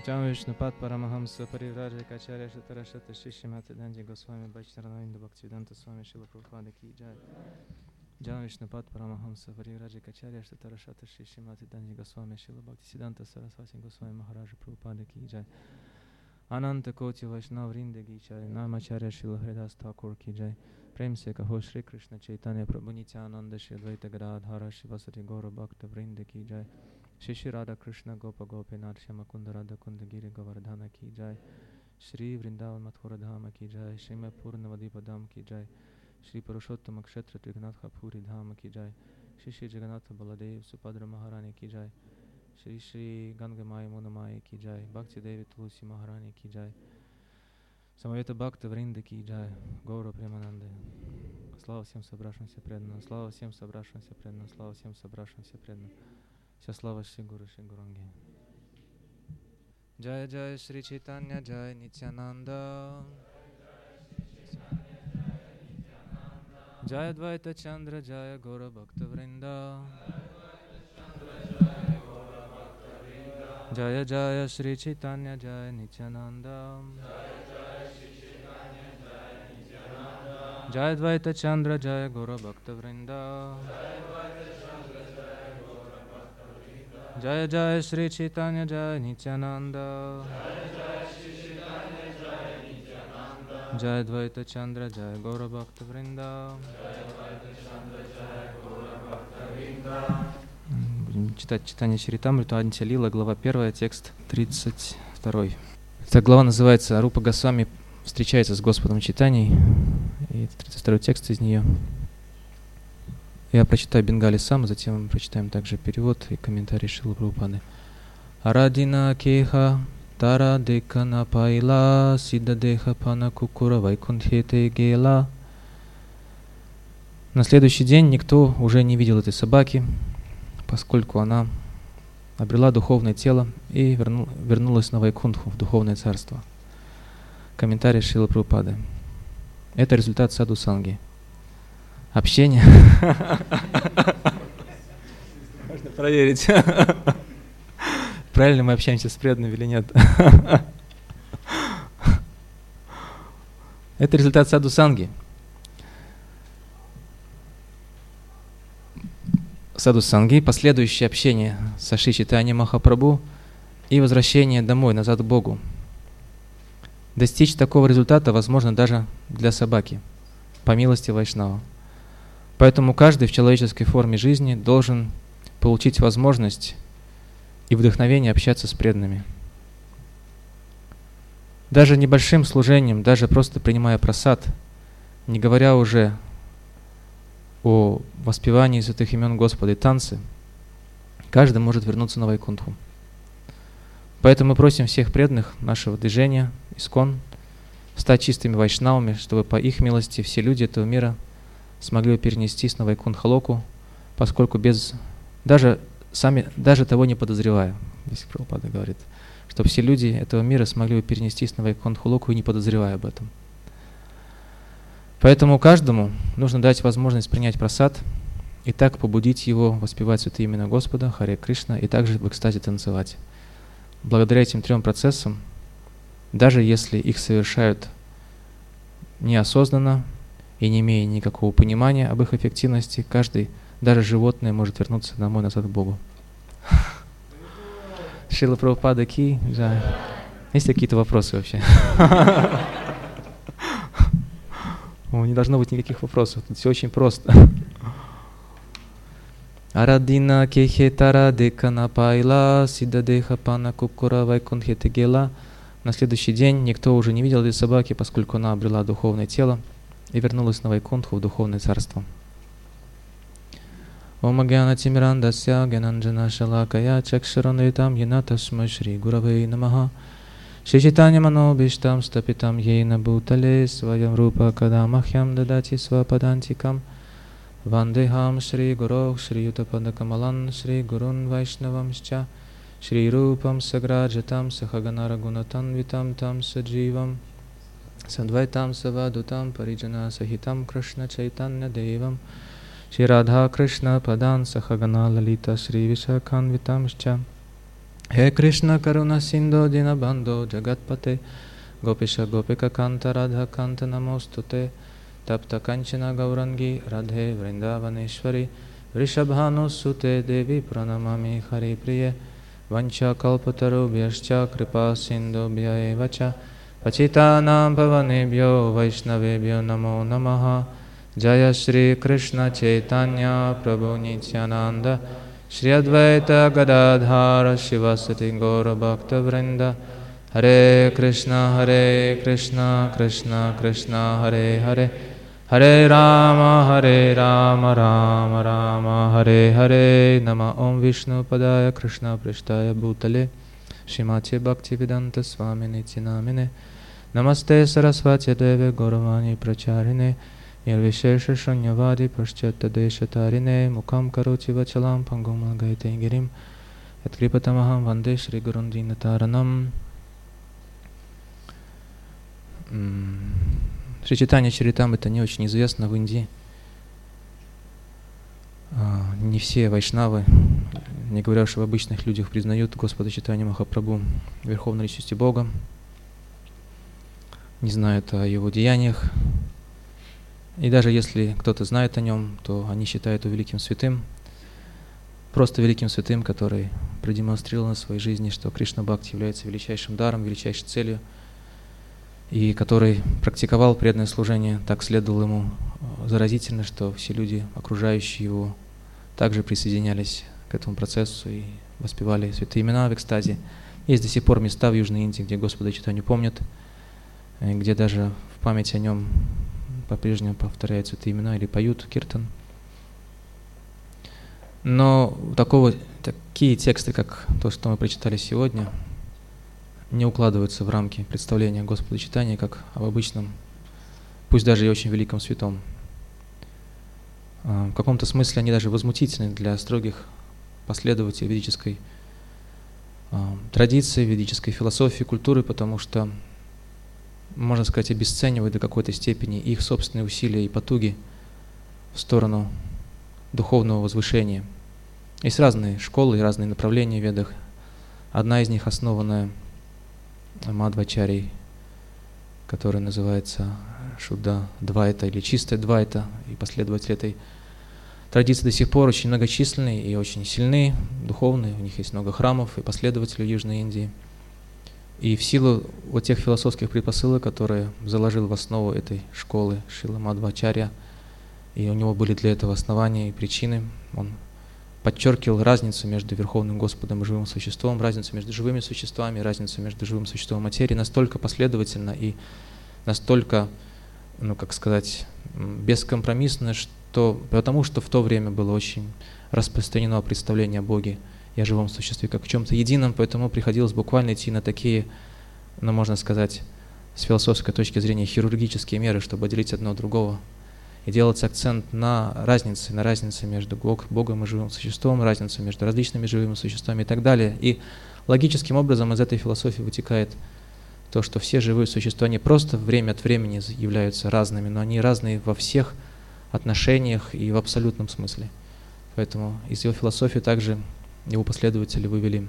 Jam Vishnupad Paramahamsa Parivrajakacharya Shatarashata Shishimati Danji Goswami Vaishnarananda Bhaktivedanta Swami Srila Prabhupada Ki Jai. Jam Vishnupad Paramahamsa Parivrajakacharya Shatarashata Shishimati Danji Goswami Srila Bhaktivedanta Saraswati Goswami Maharaja Prabhupada Ki Jai. Ananta Koti Vaishnav Vrinda Ki Jai. Namacharya Srila Haridas Thakur Ki Jai. Prem Se Kaho Shri Krishna Chaitanya Prabhu Nityananda Shri Advaita Gadadhara Shivasati Gaura Bhakta Vrinda Ki Jai. Shri Radha Krishna Gopa Gopinath Shama Kunda Radha Kunda Giri Govardhana Ki Jai. Shri Vrindavan Mathura Dhama Ki Jai. Shri Purna Vadipa Dham Ki Jai. Shri Purushottama Kshetra Trignatha Puri Dhama Ki Jai. Shri Shri Jagannatha Baladev Subhadra Maharani Ki Jai. Shri Shri Ganga Maya Muna Maya Ki Jai. Bhakti Devi Tulsi Maharani Ki Jai. Самавета Бхакта Вринда Ки Джай. Гаура Премананды. Слава всем собравшимся преданным. Слава всем собравшимся преданным. Слава всем собравшимся преданным. Вся слава Шри Гуру Шри Гуранги. Джая Джая Шри Чайтанья Джая Нитянанда. Джая Двайта Чандра Джая Гора Бхакта Вринда. Джая Джая Шри Чайтанья Джая Нитянанда. Джая Двайта Чандра Джая Гора Бхакта Вринда. Jaya Jaya Shri Chaitanya Jaya Nityananda. Jaya Dvaita Chandra Jaya Gaura Bhakta Vrinda. Будем читать читание Чаритамриту Аднитья Лила, глава 1, текст 32. Эта глава называется «Рупа Госвами встречается с Господом Чайтаньей». И это 32 текст из нее. Я прочитаю Бенгали сам, затем мы прочитаем также перевод и комментарий Шрилы Прабхупады. Арадина кеха тара дека напайла сидда деха пана кукура вайкунтхете гела. На следующий день никто уже не видел этой собаки, поскольку она обрела духовное тело и вернулась на Вайкунтху, в духовное царство. Комментарий Шрилы Прабхупады. Это результат саду-санги. Общение. Можно проверить, правильно мы общаемся с преданными или нет. Это результат саду-санги. Саду-санги, последующее общение со Шри Чайтаньей Махапрабху и возвращение домой, назад к Богу. Достичь такого результата возможно даже для собаки, по милости Вайшнава. Поэтому каждый в человеческой форме жизни должен получить возможность и вдохновение общаться с преданными. Даже небольшим служением, даже просто принимая прасад, не говоря уже о воспевании святых имен Господа и танце, каждый может вернуться на Вайкунтху. Поэтому мы просим всех преданных нашего движения, Искон, стать чистыми вайшнавами, чтобы по их милости все люди этого мира смогли перенестись на Вайкунтха-локу, поскольку даже того не подозревая, если Прабхупада говорит, чтобы все люди этого мира смогли перенестись на Вайкунтха-локу и не подозревая об этом. Поэтому каждому нужно дать возможность принять прасад и так побудить его воспевать святые имена Господа, Харе Кришна, и также в экстазе танцевать. Благодаря этим 3 процессам, даже если их совершают неосознанно, и не имея никакого понимания об их эффективности, каждый, даже животное, может вернуться домой назад к Богу. Шрила Прабхупада Ки Джай. Есть какие-то вопросы вообще? Не должно быть никаких вопросов, тут все очень просто. Арадина кехе тара дека напайла сидда деха пана кукура вайкунтхете гела. На следующий день никто уже не видел этой собаки, поскольку она обрела духовное тело и вернулась на Вайкунтху, в духовное царство. Ом агьяна тимирандасья гьянанджана шалакая чакшаранритам йена тасмай шри гуравей намаха шри чайтанья манобиштам стапитам йена бхутале сваям рупа кадамахьям дадати свападантикам вандехам шри гурох шри ютападакамалан шри гурун вайшнавамсча шри рупам саграджатам сахагана гунатан витам там садживам Садвайтам Савадутам Париджана Сахитам Кришна Чайтанья Девам Шри Радха Кришна Падан Сахагана Лалита Шри Вишаканвитамшча He Krishna Karuna Sindhu Dinabandhu Jagatpate Gopisha Gopika Kanta Radha Kanta Namostute Tapta Kanchana Gaurangi Radhe Vrindavaneshwari Vrishabhanu Sute Devi Pranamami Hari Priye Vancha Kalpatarubhyascha Kripa Sindhubhya Evacha Pacitanam Pavanebhyo Vaishnavebhyo Namo Namaha Jaya Shri Krishna Chaitanya Prabhu Nityananda Shri Advaita Gadadhara Shivasati Gaura Bhakta Vrinda Hare Krishna Krishna Krishna Hare Hare Hare Rama Rama Rama Hare Hare Nama Om Vishnu Padaya Krishna Prishtaya Bhutale Shrimati Bhaktivedanta Swami Niti Namine Namaste Sarasvati Deve Gauravani Pracharine Nirvishesha Shunyavadi Paschetta Deshatarine Mukam Karoti Vachalam Pangum Gaite Girim Yatkripatamaham Vande Shri Gurundina Taranam. Шри Чайтанья Чаритамрита не очень известно в Индии. Не все вайшнавы, не говоря уж об обычных людях, признают Господа Чайтанью Махапрабху Верховной Личностью Бога, не знают о Его деяниях. И даже если кто-то знает о Нем, то они считают его великим святым, просто великим святым, который продемонстрировал на своей жизни, что Кришна Бхакти является величайшим даром, величайшей целью, и который практиковал преданное служение, так следовало ему заразительно, что все люди, окружающие его, также присоединялись к этому процессу и воспевали святые имена в экстазе. Есть до сих пор места в Южной Индии, где Господа Чайтанью помнят, где даже в память о нем по-прежнему повторяют святые имена или поют киртан. Но такие тексты, как то, что мы прочитали сегодня, не укладываются в рамки представления Господа Чайтаньи как об обычном, пусть даже и очень великом святом. В каком-то смысле они даже возмутительны для строгих последователей ведической традиции, ведической философии, культуры, потому что, можно сказать, обесценивают до какой-то степени их собственные усилия и потуги в сторону духовного возвышения. Есть разные школы и разные направления в ведах. Одна из них, основанная Мадхвачарьей, которая называется Шудда Двайта или Чистая Двайта, и последователи этой традиции до сих пор очень многочисленные и очень сильны, духовные, у них есть много храмов и последователей в Южной Индии. И в силу вот тех философских предпосылок, которые заложил в основу этой школы Шрила Мадхвачарья, и у него были для этого основания и причины, он подчеркивал разницу между Верховным Господом и живым существом, разницу между живыми существами, разницу между живым существом и материей настолько последовательно и настолько, бескомпромиссно, потому что в то время было очень распространено представление о Боге и о живом существе как в чем-то едином, поэтому приходилось буквально идти на такие, можно сказать, с философской точки зрения хирургические меры, чтобы отделить одно от другого. И делать акцент на разнице между Богом и живым существом, разницу между различными живыми существами и так далее. И логическим образом из этой философии вытекает то, что все живые существа не просто время от времени являются разными, но они разные во всех отношениях и в абсолютном смысле. Поэтому из его философии также его последователи вывели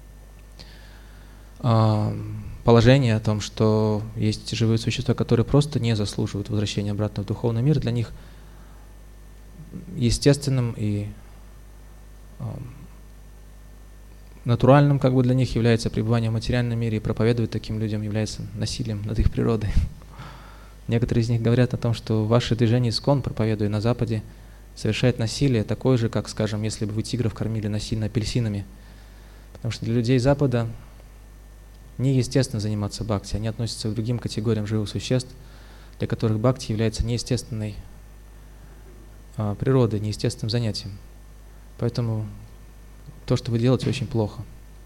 положение о том, что есть живые существа, которые просто не заслуживают возвращения обратно в духовный мир. Для них естественным и натуральным для них является пребывание в материальном мире, и проповедовать таким людям является насилием над их природой. Некоторые из них говорят о том, что ваше движение ИСККОН, проповедуя на Западе, совершает насилие такое же, как, скажем, если бы вы тигров кормили насильно апельсинами. Потому что для людей Запада неестественно заниматься бхакти, они относятся к другим категориям живых существ, для которых бхакти является неестественной природой, неестественным занятием. Поэтому то, что вы делаете, очень плохо.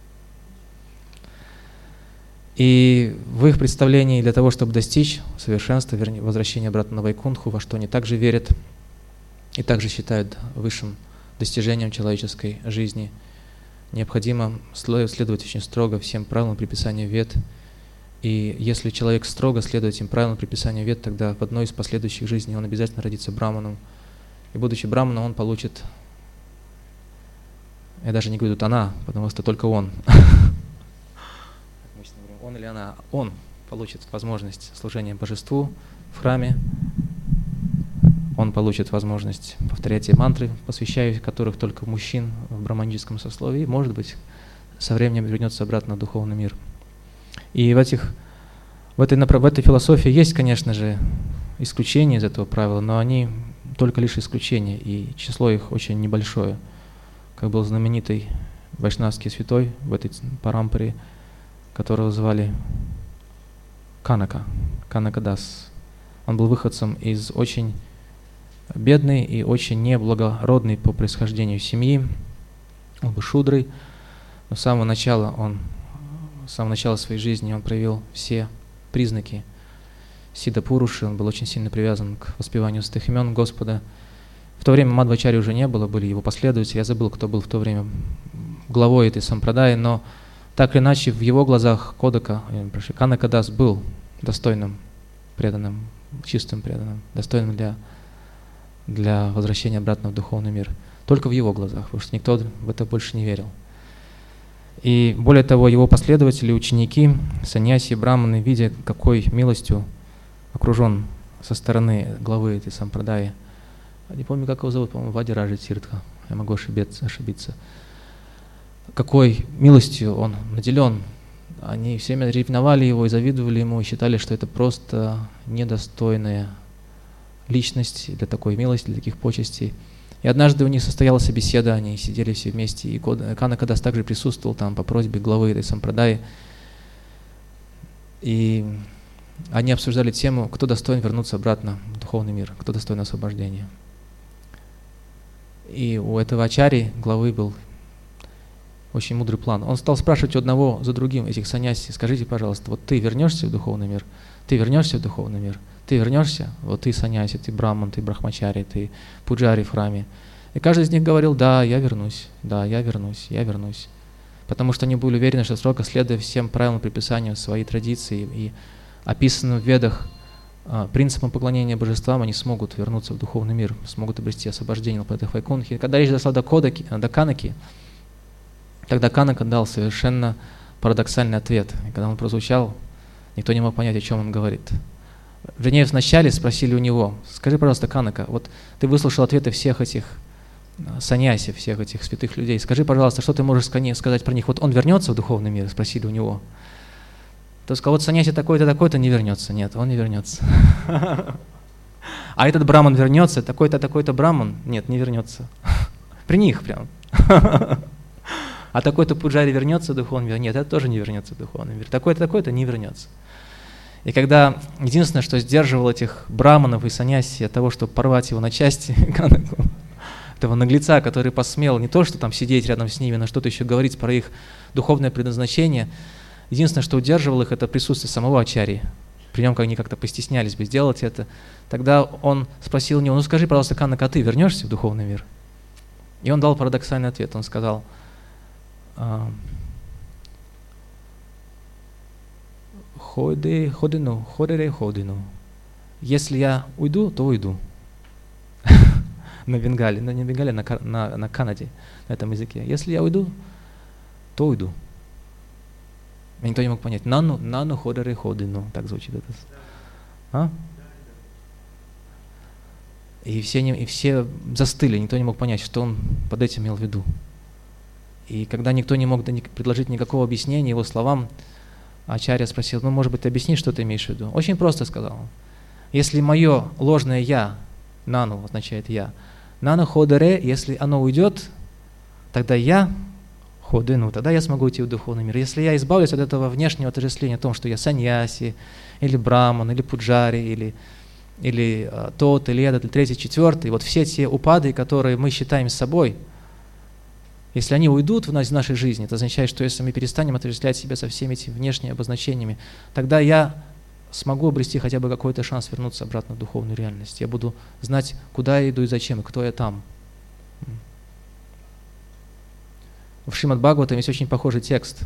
И в их представлении для того, чтобы достичь совершенства, возвращения обратно на Вайкунтху, во что они также верят и также считают высшим достижением человеческой жизни, необходимо следовать очень строго всем правилам приписания вед. И если человек строго следует этим правилам приписания вед, тогда в одной из последующих жизней он обязательно родится браманом. И будучи браманом, он получит Я даже не говорю тут она, потому что только он. Он или она, он получит возможность служения Божеству в храме, он получит возможность повторять те мантры, посвящая которых только мужчин в браманическом сословии, и, может быть, со временем вернется обратно в духовный мир. И в этой философии есть, конечно же, исключения из этого правила, но они только лишь исключения, и число их очень небольшое. Как был знаменитый вайшнавский святой в этой парампаре, которого звали Канакадас. Он был выходцем из очень бедной и очень неблагородной по происхождению семьи. Он был шудрой, но с самого начала своей жизни он проявил все признаки Сиддха Пуруши. Он был очень сильно привязан к воспеванию святых имен Господа. В то время Мадхвачарьи уже не было, были его последователи. Я забыл, кто был в то время главой этой сампрадаи, но так или иначе в его глазах Канакадас был достойным преданным, чистым преданным, достойным для возвращения обратно в духовный мир. Только в его глазах, потому что никто в это больше не верил. И более того, его последователи, ученики, саньяси, браманы, видя, какой милостью окружен со стороны главы этой сампрадаи. Не помню, как его зовут, по-моему, Вадираджа Тиртха, я могу ошибиться. Какой милостью он наделен. Они все время ревновали его и завидовали ему, и считали, что это просто недостойная личность для такой милости, для таких почестей. И однажды у них состоялась беседа, они сидели все вместе, и Канакадас также присутствовал там по просьбе главы этой сампрадаи. И они обсуждали тему, кто достоин вернуться обратно в духовный мир, кто достоин освобождения. И у этого ачарьи, главы, был очень мудрый план. Он стал спрашивать у одного за другим этих саньяси: скажите, пожалуйста, вот ты вернешься в духовный мир? Ты вернешься в духовный мир? Ты вернешься? Вот ты саньяси, ты браман, ты брахмачари, ты пуджари в храме. И каждый из них говорил: да, я вернусь, я вернусь. Потому что они были уверены, что строго следуя всем правилам предписания своей традиции и описанным в Ведах принципам поклонения божествам, они смогут вернуться в духовный мир, смогут обрести освобождение на планетах Вайкунтхи. Когда речь дошла до Канаки, тогда Канака дал совершенно парадоксальный ответ. И когда он прозвучал, никто не мог понять, о чем он говорит. Вернее, вначале спросили у него: скажи, пожалуйста, Канака, вот ты выслушал ответы всех этих саньяси, всех этих святых людей. Скажи, пожалуйста, что ты можешь сказать про них? Вот он вернется в духовный мир? Спросили у него. Тот сказал: вот саньяси такой-то, такой-то не вернется. Нет, он не вернется. А этот браман вернется, такой-то, такой-то браман? Нет, не вернется. При них прям. А такой-то пуджари вернется в духовный мир? Нет, это тоже не вернется в духовный мир. Такой-то, такой-то не вернется. И когда единственное, что сдерживало этих браманов и саньяси от того, чтобы порвать его на части, этого наглеца, который посмел не то, что там сидеть рядом с ними, но что-то еще говорить про их духовное предназначение, единственное, что удерживало их, это присутствие самого ачарьи. При нем они как-то постеснялись бы сделать это. Тогда он спросил у него: ну скажи, пожалуйста, Канака, ты вернешься в духовный мир? И он дал парадоксальный ответ. Он сказал: ходину. Если я уйду, то уйду. На Бенгале, не на Бенгале, на Канаде, на этом языке. Если я уйду, то уйду. И никто не мог понять. Нану ходере ходину. Так звучит это. И все застыли, никто не мог понять, что он под этим имел в виду. И когда никто не мог предложить никакого объяснения его словам, ачарья спросил: ну, может быть, ты объяснишь, что ты имеешь в виду? Очень просто сказал он: если мое ложное «я», нану означает «я», нану ходере, если оно уйдет, тогда я ходину, тогда я смогу идти в духовный мир. Если я избавлюсь от этого внешнего отождествления о том, что я саньяси, или браман, или пуджари, или тот, или этот, или третий, четвертый, вот все те упады, которые мы считаем собой, если они уйдут из нашей жизни, это означает, что если мы перестанем отождествлять себя со всеми этими внешними обозначениями, тогда я смогу обрести хотя бы какой-то шанс вернуться обратно в духовную реальность. Я буду знать, куда я иду и зачем, и кто я там. В Шримад Бхагаватам есть очень похожий текст.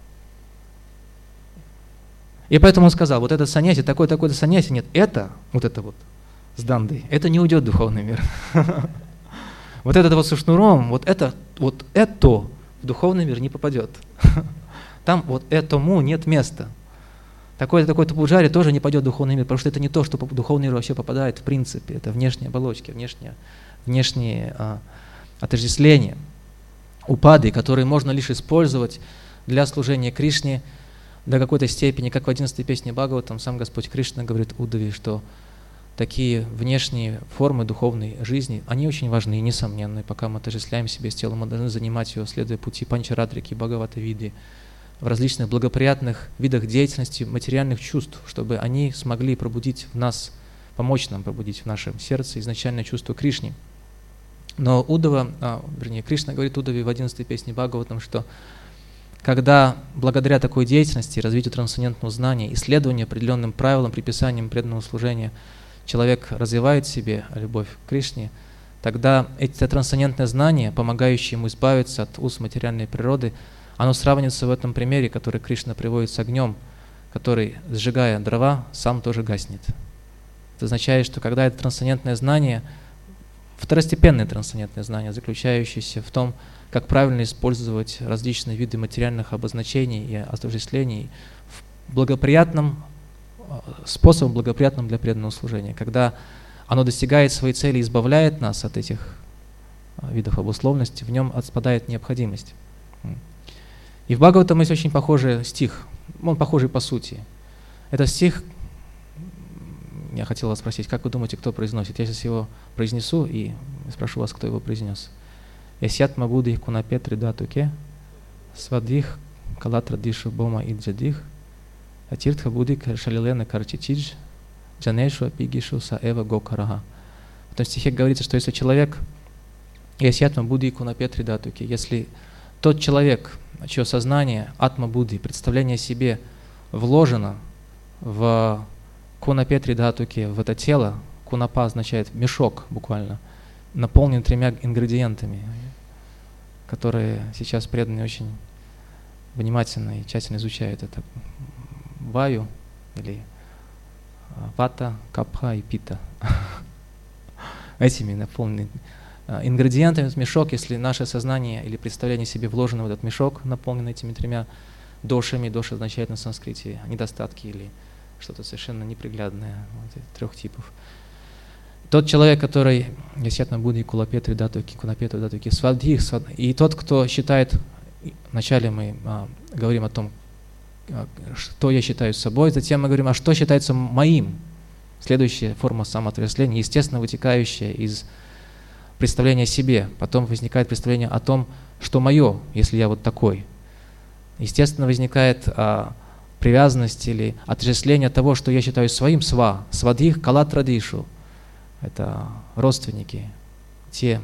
И поэтому он сказал: вот этот саньяси, такой-то саньяси, нет, это вот с дандой, это не уйдет в духовный мир. Вот этот вот со шнуром, вот это вот это в духовный мир не попадет. Там вот этому нет места. Такой-то пуджари тоже не пойдет в духовный мир, потому что это не то, что в духовный мир вообще попадает в принципе. Это внешние оболочки, внешние отождествления, упады, которые можно лишь использовать для служения Кришне до какой-то степени, как в 11-й песне Бхагаватам сам Господь Кришна говорит Уддаве, что такие внешние формы духовной жизни, они очень важны и несомненны. Пока мы отождествляем себя с телом, мы должны занимать его, следуя пути Панчаратрики, Бхагавата-види, в различных благоприятных видах деятельности, материальных чувств, чтобы они смогли пробудить в нас, помочь нам пробудить в нашем сердце изначальное чувство Кришне. Но Кришна говорит Уддаве в 11-й песне Бхагаватам, что когда благодаря такой деятельности, развитию трансцендентного знания, исследованию определенным правилам, приписаниям преданного служения, человек развивает в себе любовь к Кришне, тогда это трансцендентное знание, помогающее ему избавиться от уз материальной природы, оно сравнится в этом примере, который Кришна приводит с огнем, который, сжигая дрова, сам тоже гаснет. Это означает, что когда это трансцендентное знание, второстепенное трансцендентное знание, заключающееся в том, как правильно использовать различные виды материальных обозначений и отождествлений в благоприятном способом, благоприятным для преданного служения. Когда оно достигает своей цели и избавляет нас от этих видов обусловленности, в нем отпадает необходимость. И в Бхагаватам есть очень похожий стих, он похожий по сути. Этот стих, я хотел вас спросить, как вы думаете, кто произносит? Я сейчас его произнесу и спрошу вас, кто его произнес. Ясьятма будих кунапетри датуке, свадих калатра дишу бома иджадих, атиртха будик шалилена карчичидж, джанешу апигишу саэва гокарага. В этом стихе говорится, что если человек, ясьятма будих кунапетри датуке, если тот человек, чье сознание, атма будди, представление о себе вложено в кунапетри датуке, в это тело, кунапа означает мешок буквально, наполнен 3 ингредиентами, которые сейчас преданные очень внимательно и тщательно изучают. Это ваю или вата, капха и пита. Этими наполнены ингредиентами в мешок, если наше сознание или представление себе вложено в этот мешок, наполненный этими 3 дошами, доша означает на санскрите недостатки или что-то совершенно неприглядное, 3 типов. Тот человек, который, ясьятма будди кулапетри датуки, кунапетри датуки, свадхих, и тот, кто считает, вначале мы говорим о том, что я считаю собой, затем мы говорим, а что считается моим. Следующая форма самоотождествления, естественно, вытекающая из представления о себе. Потом возникает представление о том, что мое, если я вот такой. Естественно, возникает привязанность или отождествление того, что я считаю своим, свадхих калатрадишу. Это родственники, те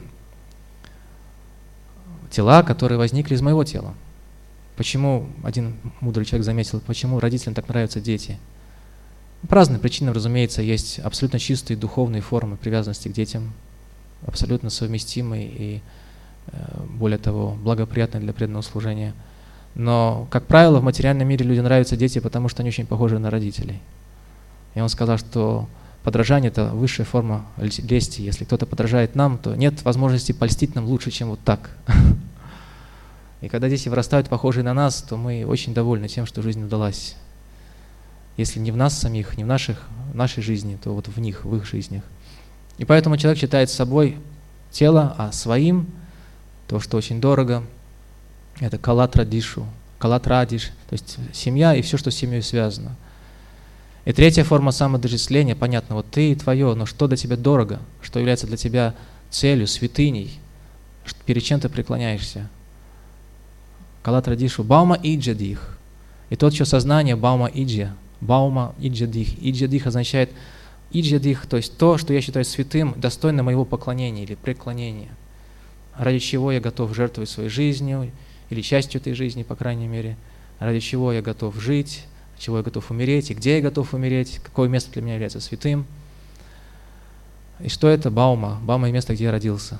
тела, которые возникли из моего тела. Почему, один мудрый человек заметил, почему родителям так нравятся дети? По разным причинам, разумеется, есть абсолютно чистые духовные формы привязанности к детям, абсолютно совместимые и, более того, благоприятные для преданного служения. Но, как правило, в материальном мире людям нравятся дети, потому что они очень похожи на родителей. И он сказал, что подражание – это высшая форма лести. Если кто-то подражает нам, то нет возможности польстить нам лучше, чем вот так. И когда дети вырастают похожие на нас, то мы очень довольны тем, что жизнь удалась. Если не в нас самих, не в нашей жизни, то вот в них, в их жизнях. И поэтому человек считает собой тело, а своим, то, что очень дорого, это калатрадишу, калатрадиш, то есть семья и все, что с семьей связано. И 3 форма самоотождествления, понятно, вот ты и твое, но что для тебя дорого, что является для тебя целью, святыней, перед чем ты преклоняешься. Калатрадишу, баума иджадих. И тот, чье сознание баума иджа, баума иджадих. Иджадих означает иджадих, то есть то, что я считаю святым, достойно моего поклонения или преклонения, ради чего я готов жертвовать своей жизнью или частью этой жизни, по крайней мере, ради чего я готов жить, ради чего я готов умереть, и где я готов умереть, какое место для меня является святым. И что это баума? Баума – место, где я родился.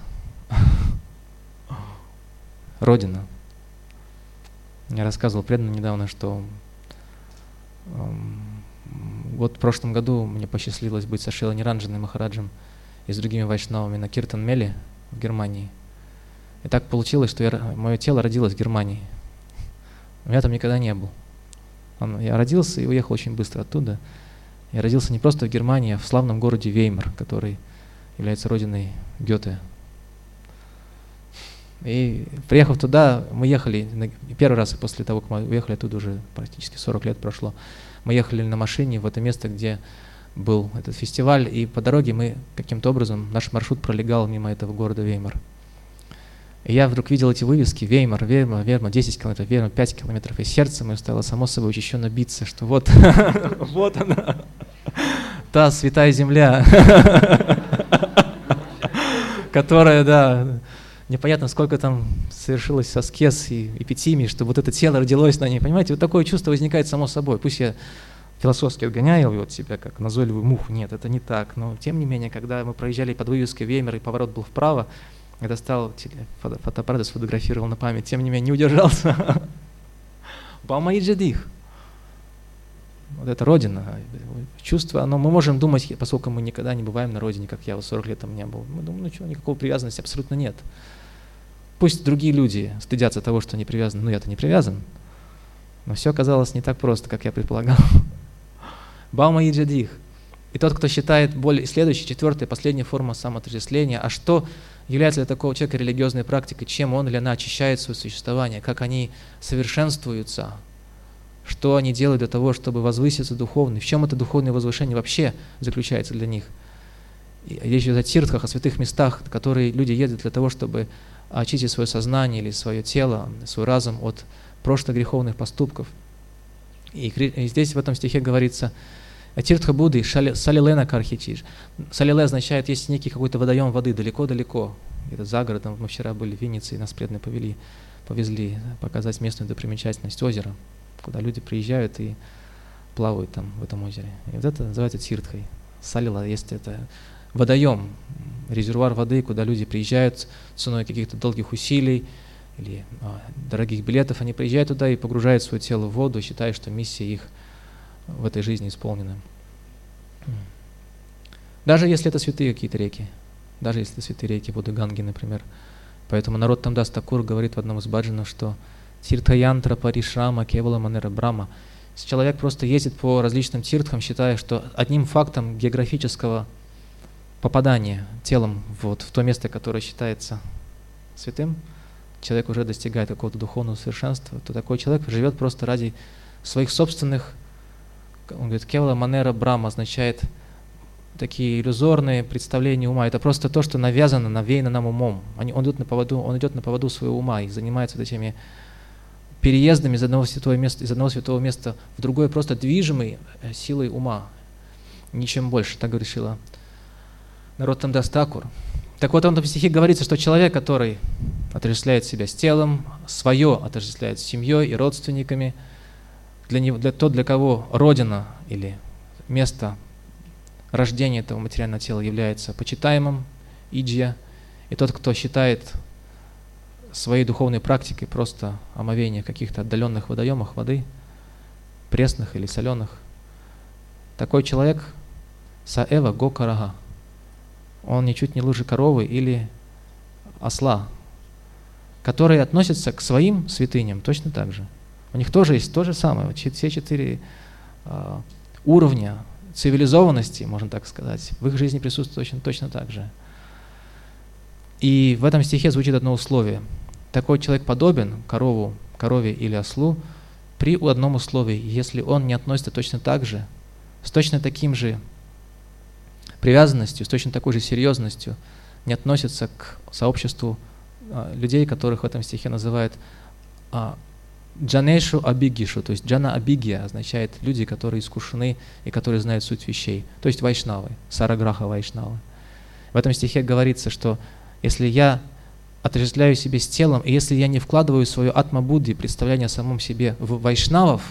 Родина. Я рассказывал преданным недавно, что вот в прошлом году мне посчастливилось быть со Шрилой Ниранджаной Махараджем и с другими вайшнавами на Киртан-Меле в Германии. И так получилось, что мое тело родилось в Германии. У меня там никогда не был. Я родился и уехал очень быстро оттуда. Я родился не просто в Германии, а в славном городе Веймар, который является родиной Гёте. И приехав туда, мы ехали, первый раз после того, как мы уехали оттуда, уже практически 40 лет прошло, мы ехали на машине в это место, где был этот фестиваль, и по дороге мы каким-то образом, наш маршрут пролегал мимо этого города Веймар. И я вдруг видел эти вывески: Веймар, Веймар, Веймар, 10 километров, Веймар, 5 километров, и сердце мое стало само собой учащенно биться, что вот, вот она, та святая земля, которая, да, непонятно, сколько там совершилось аскез и эпитимий, чтобы вот это тело родилось на ней, понимаете, вот такое чувство возникает само собой. Пусть я философски отгоняю вот себя, как назойливую муху, нет, это не так, но тем не менее, когда мы проезжали под вывеской Веймар и поворот был вправо, я достал фотоаппарат и сфотографировал на память, тем не менее не удержался. Баумаиджадих. Вот это родина. Чувство, мы можем думать, поскольку мы никогда не бываем на родине, как я, вот 40 лет там не был, мы думаем, ну что, никакой привязанности абсолютно нет. Пусть другие люди стыдятся того, что они привязаны, но я-то не привязан. Но все оказалось не так просто, как я предполагал. Баумаиджадих. И тот, кто считает более следующая, четвертая, последняя форма самоотождествления, а что является для такого человека религиозной практикой, чем он или она очищает свое существование, как они совершенствуются, что они делают для того, чтобы возвыситься духовно, в чем это духовное возвышение вообще заключается для них. И речь идет о тиртхах, о святых местах, в которые люди едут для того, чтобы очистить свое сознание или свое тело, свой разум от прошлых греховных поступков. И здесь в этом стихе говорится: Тиртха Будды, Салилена Кархичиш. Салиле означает, есть некий какой-то водоем воды далеко-далеко. Это за городом. Мы вчера были в Виннице, и нас преданные повезли показать местную достопримечательность озера, куда люди приезжают и плавают там в этом озере. И вот это называется Тиртхой. Салила, есть это водоем, резервуар воды, куда люди приезжают ценой каких-то долгих усилий или дорогих билетов. Они приезжают туда и погружают свое тело в воду, считая, что миссия их в этой жизни исполнены. Даже если это святые какие-то реки, даже если это святые реки, воды Ганги, например. Поэтому народ Тамдас Такур говорит в одном из баджанов, что Тиртаянтра Паришрама Кевала Манера Брама. Человек просто ездит по различным тиртхам, считая, что одним фактом географического попадания телом вот в то место, которое считается святым, человек уже достигает какого-то духовного совершенства, то такой человек живет просто ради своих собственных. Он говорит, Кевала Манера Брама означает такие иллюзорные представления ума. Это просто то, что навязано, навеяно нам умом. Он идет на поводу своего ума и занимается вот этими переездами из одного святого места в другое, просто движимой силой ума. Ничем больше, так говорит Шрила Нароттам Дас Такур. Так вот, в этом стихе говорится, что человек, который отождествляет себя с телом, свое отождествляет с семьей и родственниками, для кого родина или место рождения этого материального тела является почитаемым, иджья, и тот, кто считает своей духовной практикой просто омовение в каких-то отдаленных водоемах воды, пресных или соленых, такой человек саэва гокарага, он ничуть не лучше коровы или осла, которые относятся к своим святыням точно так же. У них тоже есть то же самое, все 4 уровня цивилизованности, можно так сказать, в их жизни присутствуют точно так же. И в этом стихе звучит одно условие. Такой человек подобен корове или ослу при одном условии, если он не относится точно так же, с точно таким же привязанностью, с точно такой же серьезностью, не относится к сообществу людей, которых в этом стихе называют Джанешу Абигишу, то есть Джана Абигия означает люди, которые искушены и которые знают суть вещей, то есть вайшнавы, сараграха вайшнавы. В этом стихе говорится, что если я отождествляю себя с телом, и если я не вкладываю свое атма-будди, представление о самом себе в вайшнавов,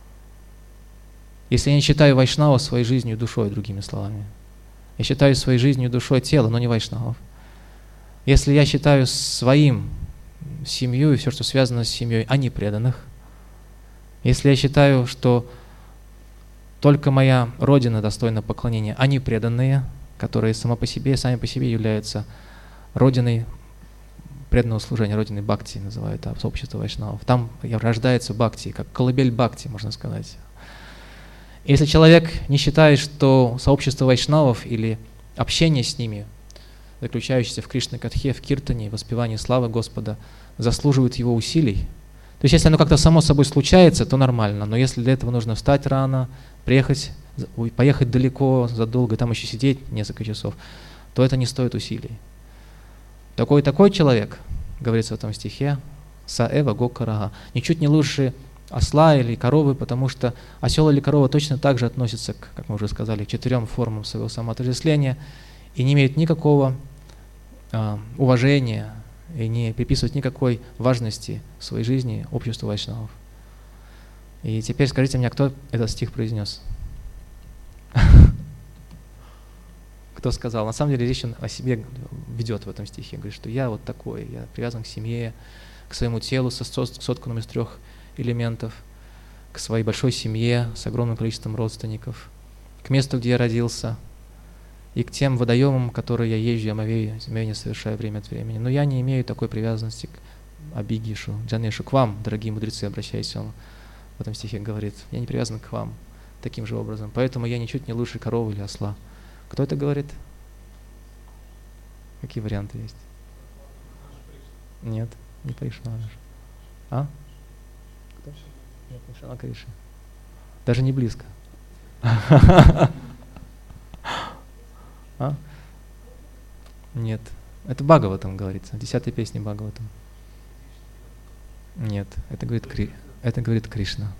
если я не считаю вайшнава своей жизнью и душой, другими словами, я считаю своей жизнью и душой тело, но не вайшнавов, если я считаю своим семью и все, что связано с семьей, а не преданных, если я считаю, что только моя родина достойна поклонения, а не преданные, которые сами по себе являются родиной преданного служения Родины Бхакти, называют это сообщество вайшнавов. Там рождается бхакти, как колыбель бхакти, можно сказать. Если человек не считает, что сообщество вайшнавов или общение с ними, заключающееся в Кришна-катхе, в киртане, воспевании славы Господа, заслуживает его усилий, то есть если оно как-то само собой случается, то нормально, но если для этого нужно встать рано, поехать далеко, задолго, там еще сидеть несколько часов, то это не стоит усилий. Такой человек, говорится в этом стихе, саэва гокарага, ничуть не лучше осла или коровы, потому что осел или корова точно так же относятся, как мы уже сказали, к 4 формам своего самоотождествления и не имеют никакого уважения и не приписывают никакой важности в своей жизни обществу вайшнавов. И теперь скажите мне, кто этот стих произнес? Кто сказал? На самом деле речь он о себе ведет в этом стихе. Говорит, что я вот такой, я привязан к семье, к своему телу, сотканному из 3 элементов, к своей большой семье с огромным количеством родственников, к месту, где я родился, и к тем водоемам, которые я езжу, омовение совершаю время от времени. Но я не имею такой привязанности к Абигишу, Джанешу, к вам, дорогие мудрецы, обращаясь, он в этом стихе говорит, я не привязан к вам таким же образом, поэтому я ничуть не лучше коровы или осла. Кто это говорит? Какие варианты есть? Нет, не Кришна. А? Кто? Нет, не Шана Кришна. Даже не близко. А? Нет. Это Бхагаватам говорится, в 10-й песне Бхагаватам. Нет, это говорит Кришна.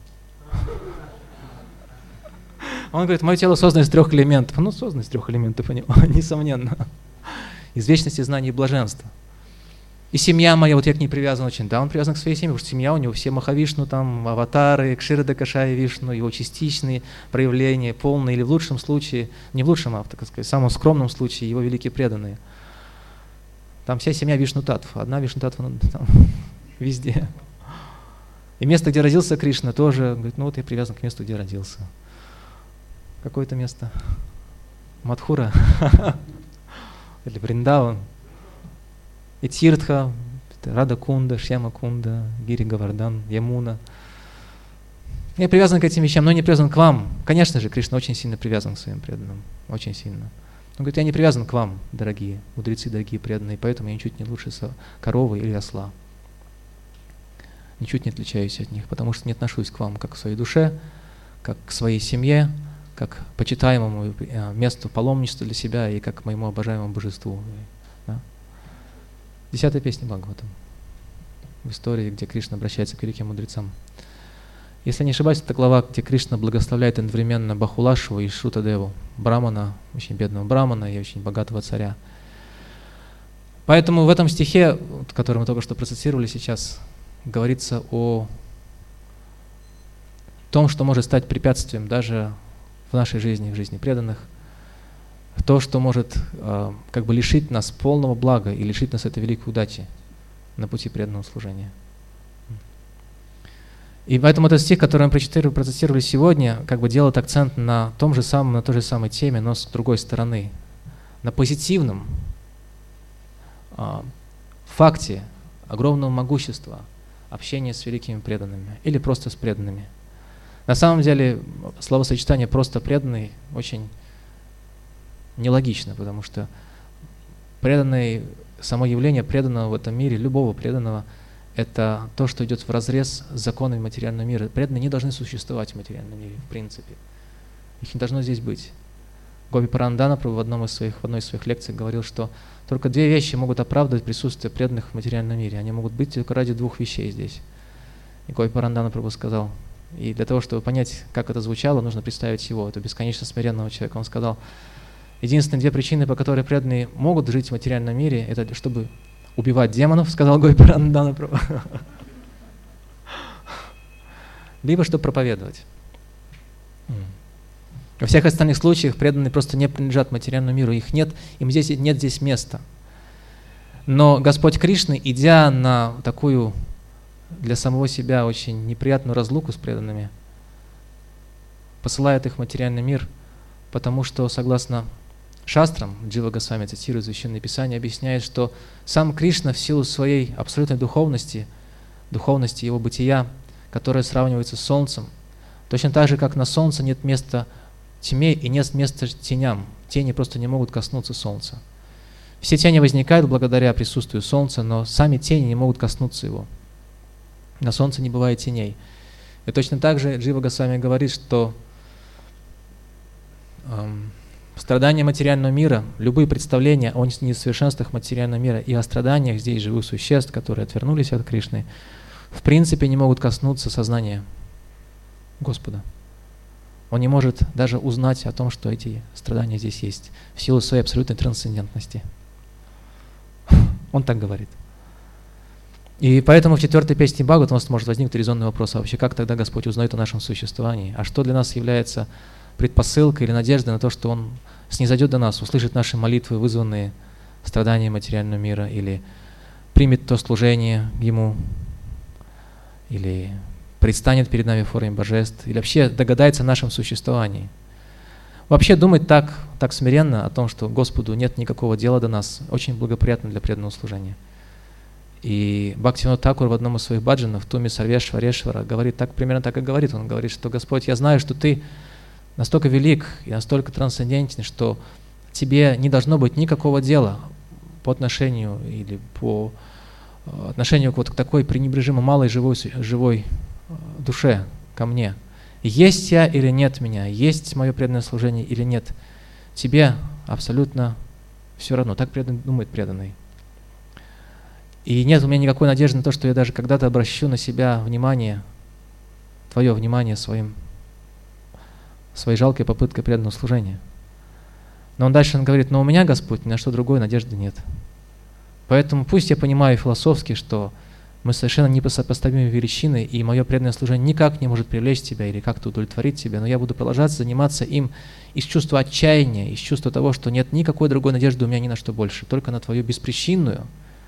Он говорит, мое тело создано из 3 элементов. Ну, создано из 3 элементов, несомненно. Из вечности, знаний и блаженства. И семья моя, вот я к ней привязан очень. Да, он привязан к своей семье, потому что семья у него все Махавишну, там, аватары, Кширада Кашая Вишну, его частичные проявления, полные, или в лучшем случае, не в лучшем, а так сказать, в самом скромном случае, его великие преданные. Там вся семья Вишну Татв, одна Вишну Татв там, везде. И место, где родился Кришна, тоже, говорит, ну вот я привязан к месту, где родился. Какое-то место? Мадхура? Или Вриндаван? И Тиртха, Радакунда, Шьямакунда, Гири Гавардан, Ямуна. Я привязан к этим вещам, но не привязан к вам. Конечно же, Кришна очень сильно привязан к своим преданным. Очень сильно. Он говорит, я не привязан к вам, дорогие мудрецы, дорогие преданные, поэтому я ничуть не лучше коровы или осла. Ничуть не отличаюсь от них, потому что не отношусь к вам как к своей душе, как к своей семье, как к почитаемому месту паломничества для себя и как к моему обожаемому божеству. Да? 10-я песня Бхагаватам. В истории, где Кришна обращается к великим мудрецам. Если не ошибаюсь, это глава, где Кришна благословляет одновременно Бахулашеву и Шрутадеву, брамана, очень бедного брамана и очень богатого царя. Поэтому в этом стихе, который мы только что процитировали сейчас, говорится о том, что может стать препятствием даже в нашей жизни, в жизни преданных, то, что может как бы лишить нас полного блага и лишить нас этой великой удачи на пути преданного служения. И поэтому этот стих, который мы процитировали сегодня, как бы делает акцент на той же самой теме, но с другой стороны, на позитивном факте огромного могущества общения с великими преданными или просто с преданными. На самом деле словосочетание «просто преданный» очень нелогично, потому что преданный, само явление преданного в этом мире, любого преданного, это то, что идет вразрез с законами материального мира. Преданные не должны существовать в материальном мире, в принципе. Их не должно здесь быть. Гопи Парандана в одной из своих лекций говорил, что только 2 вещи могут оправдывать присутствие преданных в материальном мире. Они могут быть только ради 2 вещей здесь. И Гопи Парандана Прабху сказал, и для того, чтобы понять, как это звучало, нужно представить его, это бесконечно смиренного человека. Он сказал, единственные 2 причины, по которой преданные могут жить в материальном мире, это чтобы убивать демонов, сказал Гопи Парандана Прабху, либо чтобы проповедовать. Во всех остальных случаях преданные просто не принадлежат материальному миру, их нет, им нет здесь места. Но Господь Кришна, идя на такую для самого себя очень неприятную разлуку с преданными, посылает их в материальный мир, потому что, согласно шастрам, Джива Госвами цитирует Священное Писание, объясняет, что сам Кришна в силу своей абсолютной духовности его бытия, которая сравнивается с солнцем, точно так же, как на солнце нет места тьме и нет места теням. Тени просто не могут коснуться солнца. Все тени возникают благодаря присутствию солнца, но сами тени не могут коснуться его. На солнце не бывает теней. И точно так же Джива Госвами говорит, что страдания материального мира, любые представления о несовершенствах материального мира и о страданиях здесь живых существ, которые отвернулись от Кришны, в принципе не могут коснуться сознания Господа. Он не может даже узнать о том, что эти страдания здесь есть, в силу своей абсолютной трансцендентности. Он так говорит. И поэтому в 4-й песне Бхагавата у нас может возникнуть резонный вопрос, а вообще как тогда Господь узнает о нашем существовании? А что для нас является предпосылкой или надеждой на то, что Он снизойдет до нас, услышит наши молитвы, вызванные страданиями материального мира, или примет то служение Ему, или предстанет перед нами в форме божеств, или вообще догадается о нашем существовании. Вообще думать так смиренно о том, что Господу нет никакого дела до нас, очень благоприятно для преданного служения. И Бхактивинода Тхакур в одном из своих баджанов, Туми Сарвешварешвара, говорит примерно так и говорит. Он говорит, что Господь, я знаю, что Ты настолько велик и настолько трансцендентен, что Тебе не должно быть никакого дела по отношению или по отношению к такой пренебрежимо малой живой душе, ко мне. Есть я или нет меня, есть мое преданное служение или нет, Тебе абсолютно все равно. Так думает преданный. И нет у меня никакой надежды на то, что я даже когда-то обращу на себя внимание, Твое внимание своей жалкой попыткой преданного служения. Но он дальше говорит, но у меня, Господь, ни на что другое надежды нет. Поэтому пусть я понимаю философски, что мы совершенно несопоставимые величины, и мое преданное служение никак не может привлечь Тебя или как-то удовлетворить Тебя, но я буду продолжать заниматься им из чувства отчаяния, из чувства того, что нет никакой другой надежды у меня ни на что больше, только на Твою беспричинную.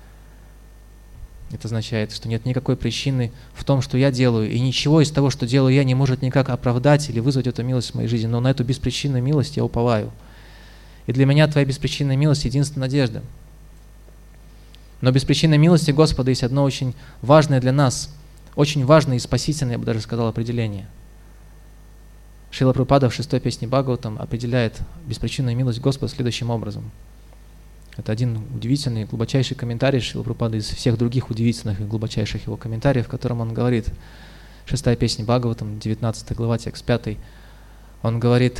Это означает, что нет никакой причины в том, что я делаю, и ничего из того, что делаю я, не может никак оправдать или вызвать эту милость в моей жизни, но на эту беспричинную милость я уповаю. И для меня Твоя беспричинная милость — единственная надежда. Но беспричинной милости Господа есть одно очень важное для нас, очень важное и спасительное, я бы даже сказал, определение. Шрила Прабхупада в 6-й песне Бхагаватам определяет беспричинную милость Господа следующим образом. Это один удивительный, глубочайший комментарий Шрилы Прабхупады из всех других удивительных и глубочайших его комментариев, в котором он говорит, 6-я песня Бхагаватам, 19 глава, текст 5, он говорит,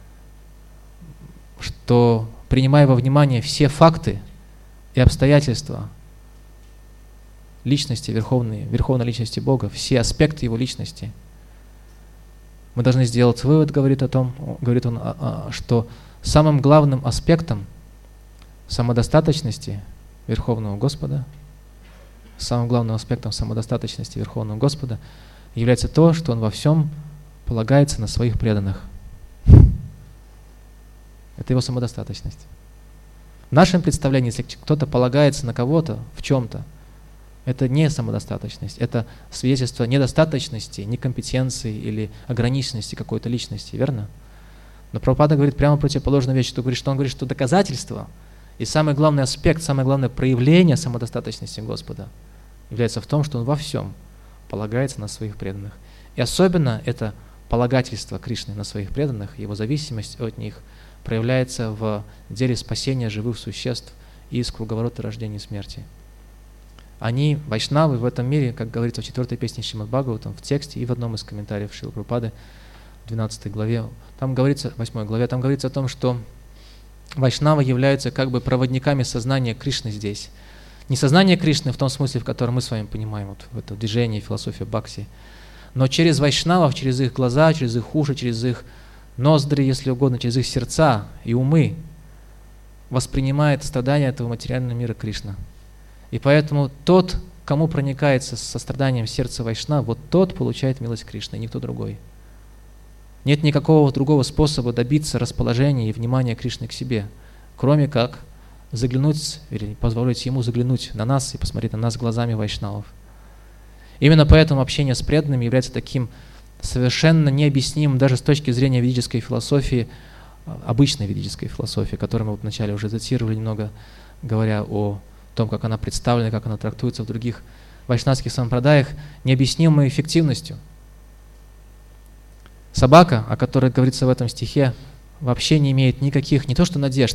что, принимая во внимание все факты и обстоятельства личности, верховной личности Бога, все аспекты Его личности, мы должны сделать вывод, говорит он, что самым главным аспектом самодостаточности Верховного Господа, самым главным аспектом самодостаточности Верховного Господа является то, что Он во всем полагается на своих преданных. Это Его самодостаточность. В нашем представлении, если кто-то полагается на кого-то в чем-то, это не самодостаточность, это свидетельство недостаточности, некомпетенции или ограниченности какой-то личности, верно? Но Прабхупада говорит прямо противоположную вещь, что он говорит, что доказательство и самый главный аспект, самое главное проявление самодостаточности Господа является в том, что Он во всем полагается на своих преданных. И особенно это полагательство Кришны на своих преданных, Его зависимость от них проявляется в деле спасения живых существ из круговорота рождения и смерти. Они, вайшнавы, в этом мире, как говорится в 4-й песне Шримад Бхагаватам, в тексте и в одном из комментариев Шрилы Прабхупады, в 12 главе, там говорится, 8 главе, там говорится о том, что вайшнавы являются как бы проводниками сознания Кришны здесь. Не сознание Кришны в том смысле, в котором мы с вами понимаем, вот в это движение, философия бхакти, но через вайшнавов, через их глаза, через их уши, через их ноздри, если угодно, через их сердца и умы воспринимает страдания этого материального мира Кришна. И поэтому тот, кому проникается состраданием сердца вайшнава, вот тот получает милость Кришны, и никто другой. Нет никакого другого способа добиться расположения и внимания Кришны к себе, кроме как заглянуть или позволить Ему заглянуть на нас и посмотреть на нас глазами вайшнавов. Именно поэтому общение с преданными является таким совершенно необъяснимым даже с точки зрения ведической философии обычной ведической философии, которую мы вначале уже цитировали немного, говоря о том, как она представлена, как она трактуется в других вайшнавских сампрадаях, необъяснимой эффективностью. Собака, о которой говорится в этом стихе, вообще не имеет никаких, не то что надежд.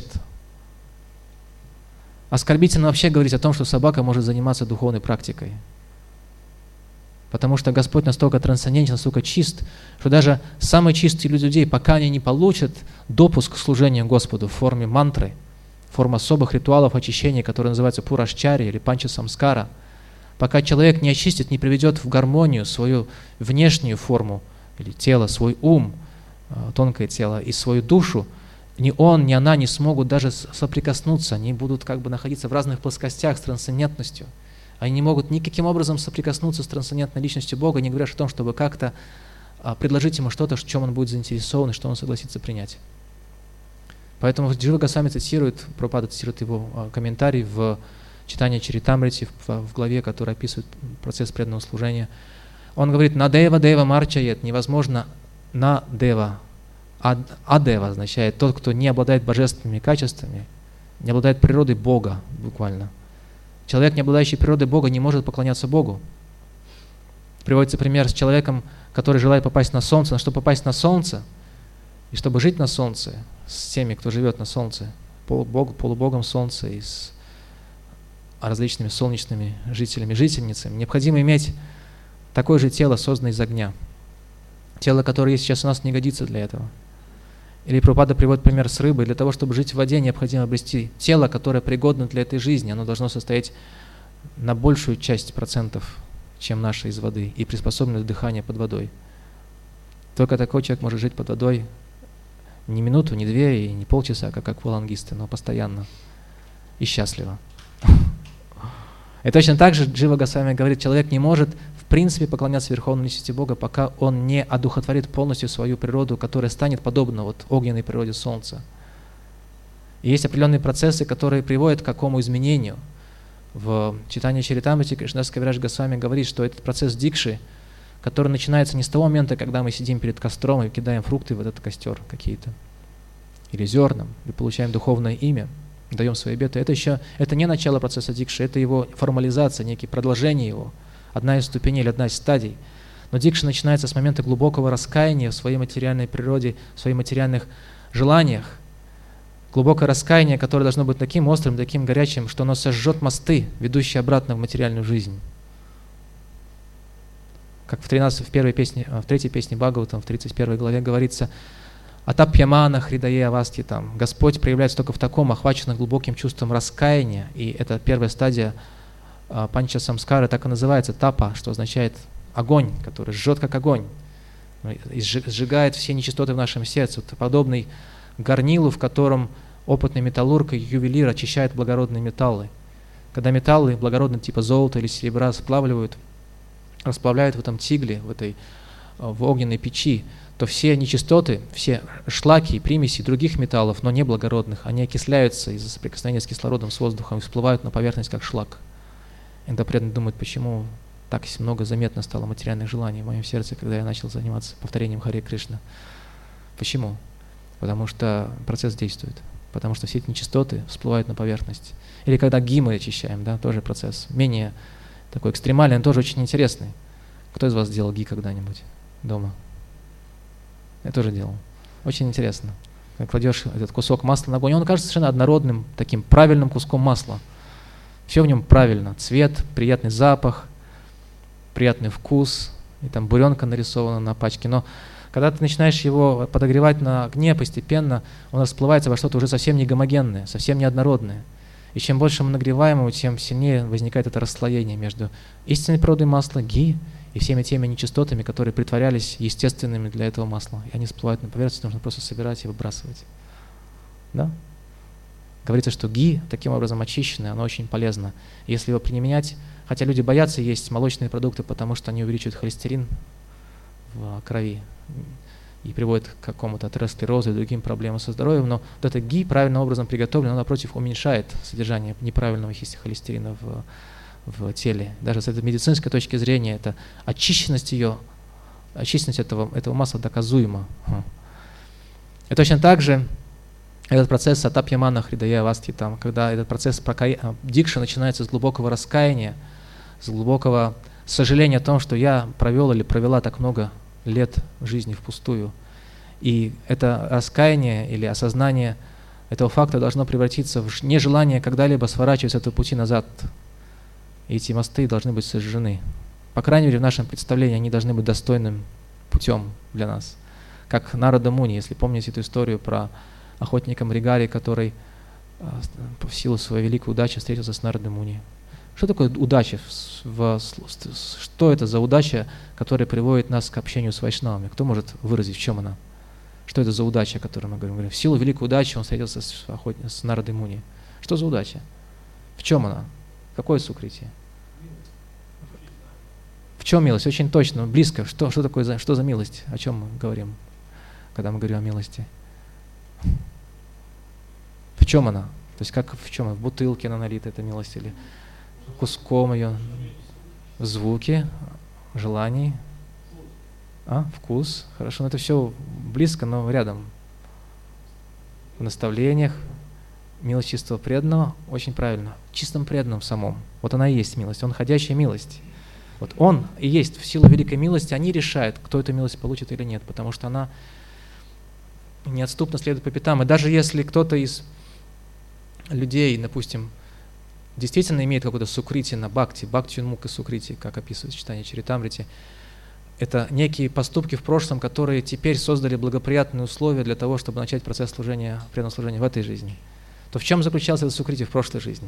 Оскорбительно вообще говорить о том, что собака может заниматься духовной практикой. Потому что Господь настолько трансцендентен, настолько чист, что даже самые чистые люди людей, пока они не получат допуск к служению Господу в форме мантры, в форме особых ритуалов очищения, которые называются пурашчари или панчасамскара, пока человек не очистит, не приведет в гармонию свою внешнюю форму или тело, свой ум, тонкое тело и свою душу, ни он, ни она не смогут даже соприкоснуться, они будут как бы находиться в разных плоскостях с трансцендентностью. Они не могут никаким образом соприкоснуться с трансцендентной личностью Бога, не говоря о том, чтобы как-то предложить ему что-то, в чем он будет заинтересован и что он согласится принять. Поэтому Джива Госвами цитирует, Прабхупада цитирует его комментарий в читании Чаритамрити, в главе, которая описывает процесс преданного служения. Он говорит: «Надева дева марчает», невозможно на дева. Адева означает тот, кто не обладает божественными качествами, не обладает природой Бога, буквально. Человек, не обладающий природой Бога, не может поклоняться Богу. Приводится пример с человеком, который желает попасть на солнце. Но чтобы попасть на солнце, и чтобы жить на солнце, с теми, кто живет на солнце, полубогом солнца и с различными солнечными жителями, жительницами, необходимо иметь такое же тело, созданное из огня. Тело, которое сейчас у нас, не годится для этого. Или Прабхупада приводит пример с рыбой. Для того, чтобы жить в воде, необходимо обрести тело, которое пригодно для этой жизни. Оно должно состоять на большую часть процентов, чем наше из воды, и приспособлено для дыхания под водой. Только такой человек может жить под водой не минуту, не две и не полчаса, как аквалангисты, но постоянно и счастливо. И точно так же Джива Госвами говорит, человек не может в принципе поклоняться Верховной Личности Бога, пока он не одухотворит полностью свою природу, которая станет подобна вот огненной природе Солнца. И есть определенные процессы, которые приводят к какому изменению. В читании Чаритамрити Кришнадас Кавирадж Госвами говорит, что этот процесс дикши, который начинается не с того момента, когда мы сидим перед костром и кидаем фрукты в этот костер какие-то, или зерном, или получаем духовное имя, даем свои обеты. Это не начало процесса дикши, это его формализация, некие продолжение его, одна из ступеней или одна из стадий. Но дикша начинается с момента глубокого раскаяния в своей материальной природе, в своих материальных желаниях. Глубокое раскаяние, которое должно быть таким острым, таким горячим, что оно сожжет мосты, ведущие обратно в материальную жизнь. Как в третьей песне Бхагаватам, в 31 главе говорится: «Атапьямана хридае авасти», там Господь проявляется только в таком, охваченном глубоким чувством раскаяния, и это первая стадия панча самскара, так и называется, тапа, что означает огонь, который жжет как огонь, и сжигает все нечистоты в нашем сердце, вот, подобный горнилу, в котором опытный металлург и ювелир очищает благородные металлы. Когда металлы благородные типа золота или серебра расплавляют в этом тигле, в огненной печи, то все нечистоты, все шлаки, примеси других металлов, но не благородных, они окисляются из-за соприкосновения с кислородом, с воздухом и всплывают на поверхность как шлак. Иногда преданные думают, почему так много заметно стало материальных желаний в моем сердце, когда я начал заниматься повторением Харе Кришна. Почему? Потому что процесс действует, потому что все эти нечистоты всплывают на поверхность. Или когда гимы очищаем, да, тоже процесс менее такой экстремальный, но тоже очень интересный. Кто из вас делал ги когда-нибудь дома? Я тоже делал. Очень интересно. Когда кладешь этот кусок масла на огонь, он кажется совершенно однородным, таким правильным куском масла. Все в нем правильно. Цвет, приятный запах, приятный вкус, и там буренка нарисована на пачке. Но когда ты начинаешь его подогревать на огне постепенно, он расплывается во что-то уже совсем не гомогенное, совсем не однородное. И чем больше мы нагреваем его, тем сильнее возникает это расслоение между истинной природой масла, ги, и всеми теми нечистотами, которые притворялись естественными для этого масла. И они всплывают на поверхность, нужно просто собирать и выбрасывать. Да? Говорится, что ги, таким образом очищенное, оно очень полезно. Если его применять, хотя люди боятся есть молочные продукты, потому что они увеличивают холестерин в крови и приводят к какому-то атеросклерозу и другим проблемам со здоровьем, но вот это ги правильным образом приготовлено, оно, напротив, уменьшает содержание неправильного холестерина в теле. Даже с этой медицинской точки зрения, это очищенность этого масла доказуема. И точно так же Этот процесс Атапьямана Хридая Васти, там, когда этот процесс дикши начинается с глубокого раскаяния, с глубокого сожаления о том, что я провел или провела так много лет жизни впустую. И это раскаяние или осознание этого факта должно превратиться в нежелание когда-либо сворачивать с этого пути назад. И эти мосты должны быть сожжены. По крайней мере, в нашем представлении они должны быть достойным путем для нас. Как Нарада Муни, если помните эту историю про охотника Мригари, который в силу своей великой удачи встретился с Нарада Муни. Что такое удача? Что это за удача, которая приводит нас к общению с вайшнавами? Кто может выразить, в чем она? Что это за удача, о которой мы говорим? В силу великой удачи он встретился с Нарадой Муни. Что за удача? В чем она? Какое сукритие? В чем милость? Очень точно, близко. Что такое, что за милость? О чем мы говорим, когда мы говорим о милости? В чем она? То есть как в чем? В бутылке она налита, эта милость, или куском ее? В звуке, желании? Вкус? Хорошо, но это все близко, но рядом. В наставлениях. Милость чистого преданного, очень правильно. В чистом преданном самом. Вот она и есть милость. Он ходящая милость. Вот он и есть в силу великой милости. Они решают, кто эту милость получит или нет, потому что она неотступно следует по пятам. И даже если кто-то из людей, допустим, действительно имеет какое-то сукрити на бхакти, бхакти-унмука сукрити, как описывает читание Чаритамрити, это некие поступки в прошлом, которые теперь создали благоприятные условия для того, чтобы начать процесс служения, преданного служения в этой жизни. То в чем заключался этот сукрити в прошлой жизни?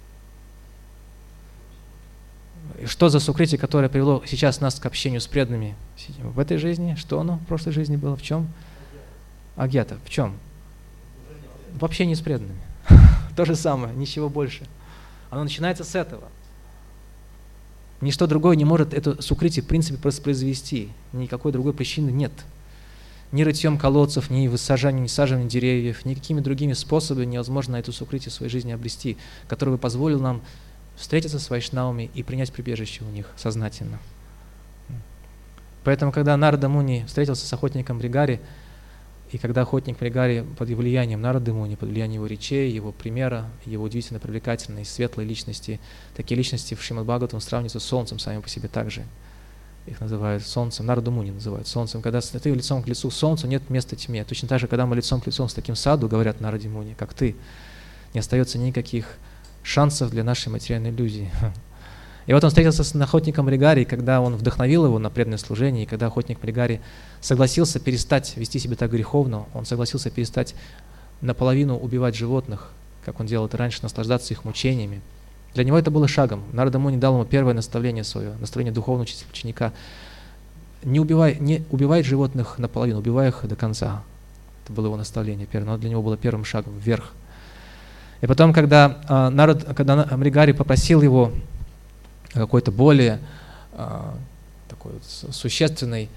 И что за сукрити, которое привело сейчас нас к общению с преданными в этой жизни? Что оно в прошлой жизни было? В чем? Агьята. В чем? В общении с преданными. То же самое, ничего больше. Оно начинается с этого. Ничто другое не может эту сукрити в принципе воспроизвести. Никакой другой причины нет. Ни рытьем колодцев, ни сажанием деревьев, никакими другими способами невозможно эту сукрити в своей жизни обрести, который бы позволил нам встретиться с вайшнавами и принять прибежище у них сознательно. Поэтому, когда Нарада Муни встретился с охотником Мригари, и когда охотник Мригари под влиянием Нарады Муни, под влиянием его речей, его примера, его удивительно привлекательной, светлой личности, такие личности в Шримад Бхагаватам сравниваются с солнцем сами по себе также. Их называют солнцем, Нараду Муни называют солнцем. Когда ты лицом к лицу солнцу, нет места тьме. Точно так же, когда мы лицом к лицу с таким саду, говорят Нараде Муни, как ты, не остается никаких шансов для нашей материальной иллюзии. И вот он встретился с охотником Мригари, когда он вдохновил его на преданное служение, и когда охотник Мригари согласился перестать вести себя так греховно, он согласился перестать наполовину убивать животных, как он делал это раньше, наслаждаться их мучениями. Для него это было шагом. Нарада Муни дал ему первое наставление свое, наставление духовного ученика. Не убивай животных наполовину, убивай их до конца. Это было его наставление первое, но для него было первым шагом вверх. И потом, когда Мригари попросил его какой-то более такой существенной,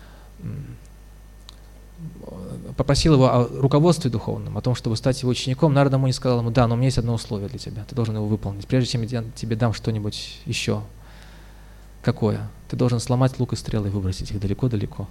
попросил его о руководстве духовном, о том, чтобы стать его учеником, Нарада Муни сказал ему: да, но у меня есть одно условие для тебя, ты должен его выполнить, прежде чем я тебе дам что-нибудь еще. Какое? Ты должен сломать лук и стрелы и выбросить их далеко-далеко.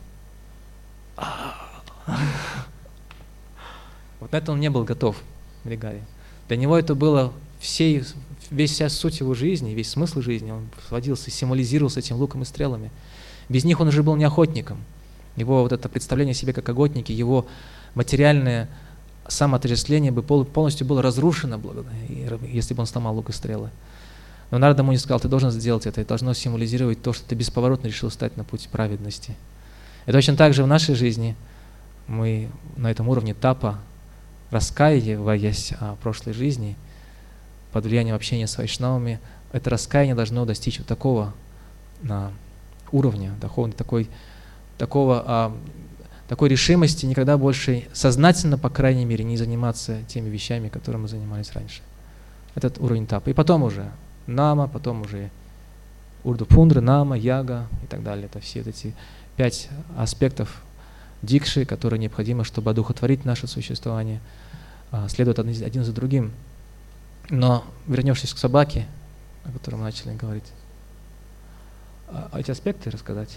Вот на это он не был готов, Мригари. Для него это было вся суть его жизни, весь смысл жизни, он сводился, символизировался этим луком и стрелами. Без них он уже был не охотником. Его вот это представление о себе как охотнике, его материальное самоотождествление бы полностью было разрушено, если бы он сломал лук и стрелы. Но Нарада Муни сказал: ты должен сделать это должно символизировать то, что ты бесповоротно решил стать на путь праведности. И точно так же в нашей жизни мы на этом уровне тапа, раскаиваясь о прошлой жизни, под влиянием общения с вайшнавами, это раскаяние должно достичь вот такого уровня духовного, такой решимости никогда больше сознательно, по крайней мере, не заниматься теми вещами, которыми мы занимались раньше. Этот уровень тапа. И потом уже нама, потом уже урду-пундра, нама, яга и так далее. Это все эти 5 аспектов дикши, которые необходимы, чтобы одухотворить наше существование, следуют один за другим. Но вернувшись к собаке, о которой мы начали говорить, эти аспекты рассказать.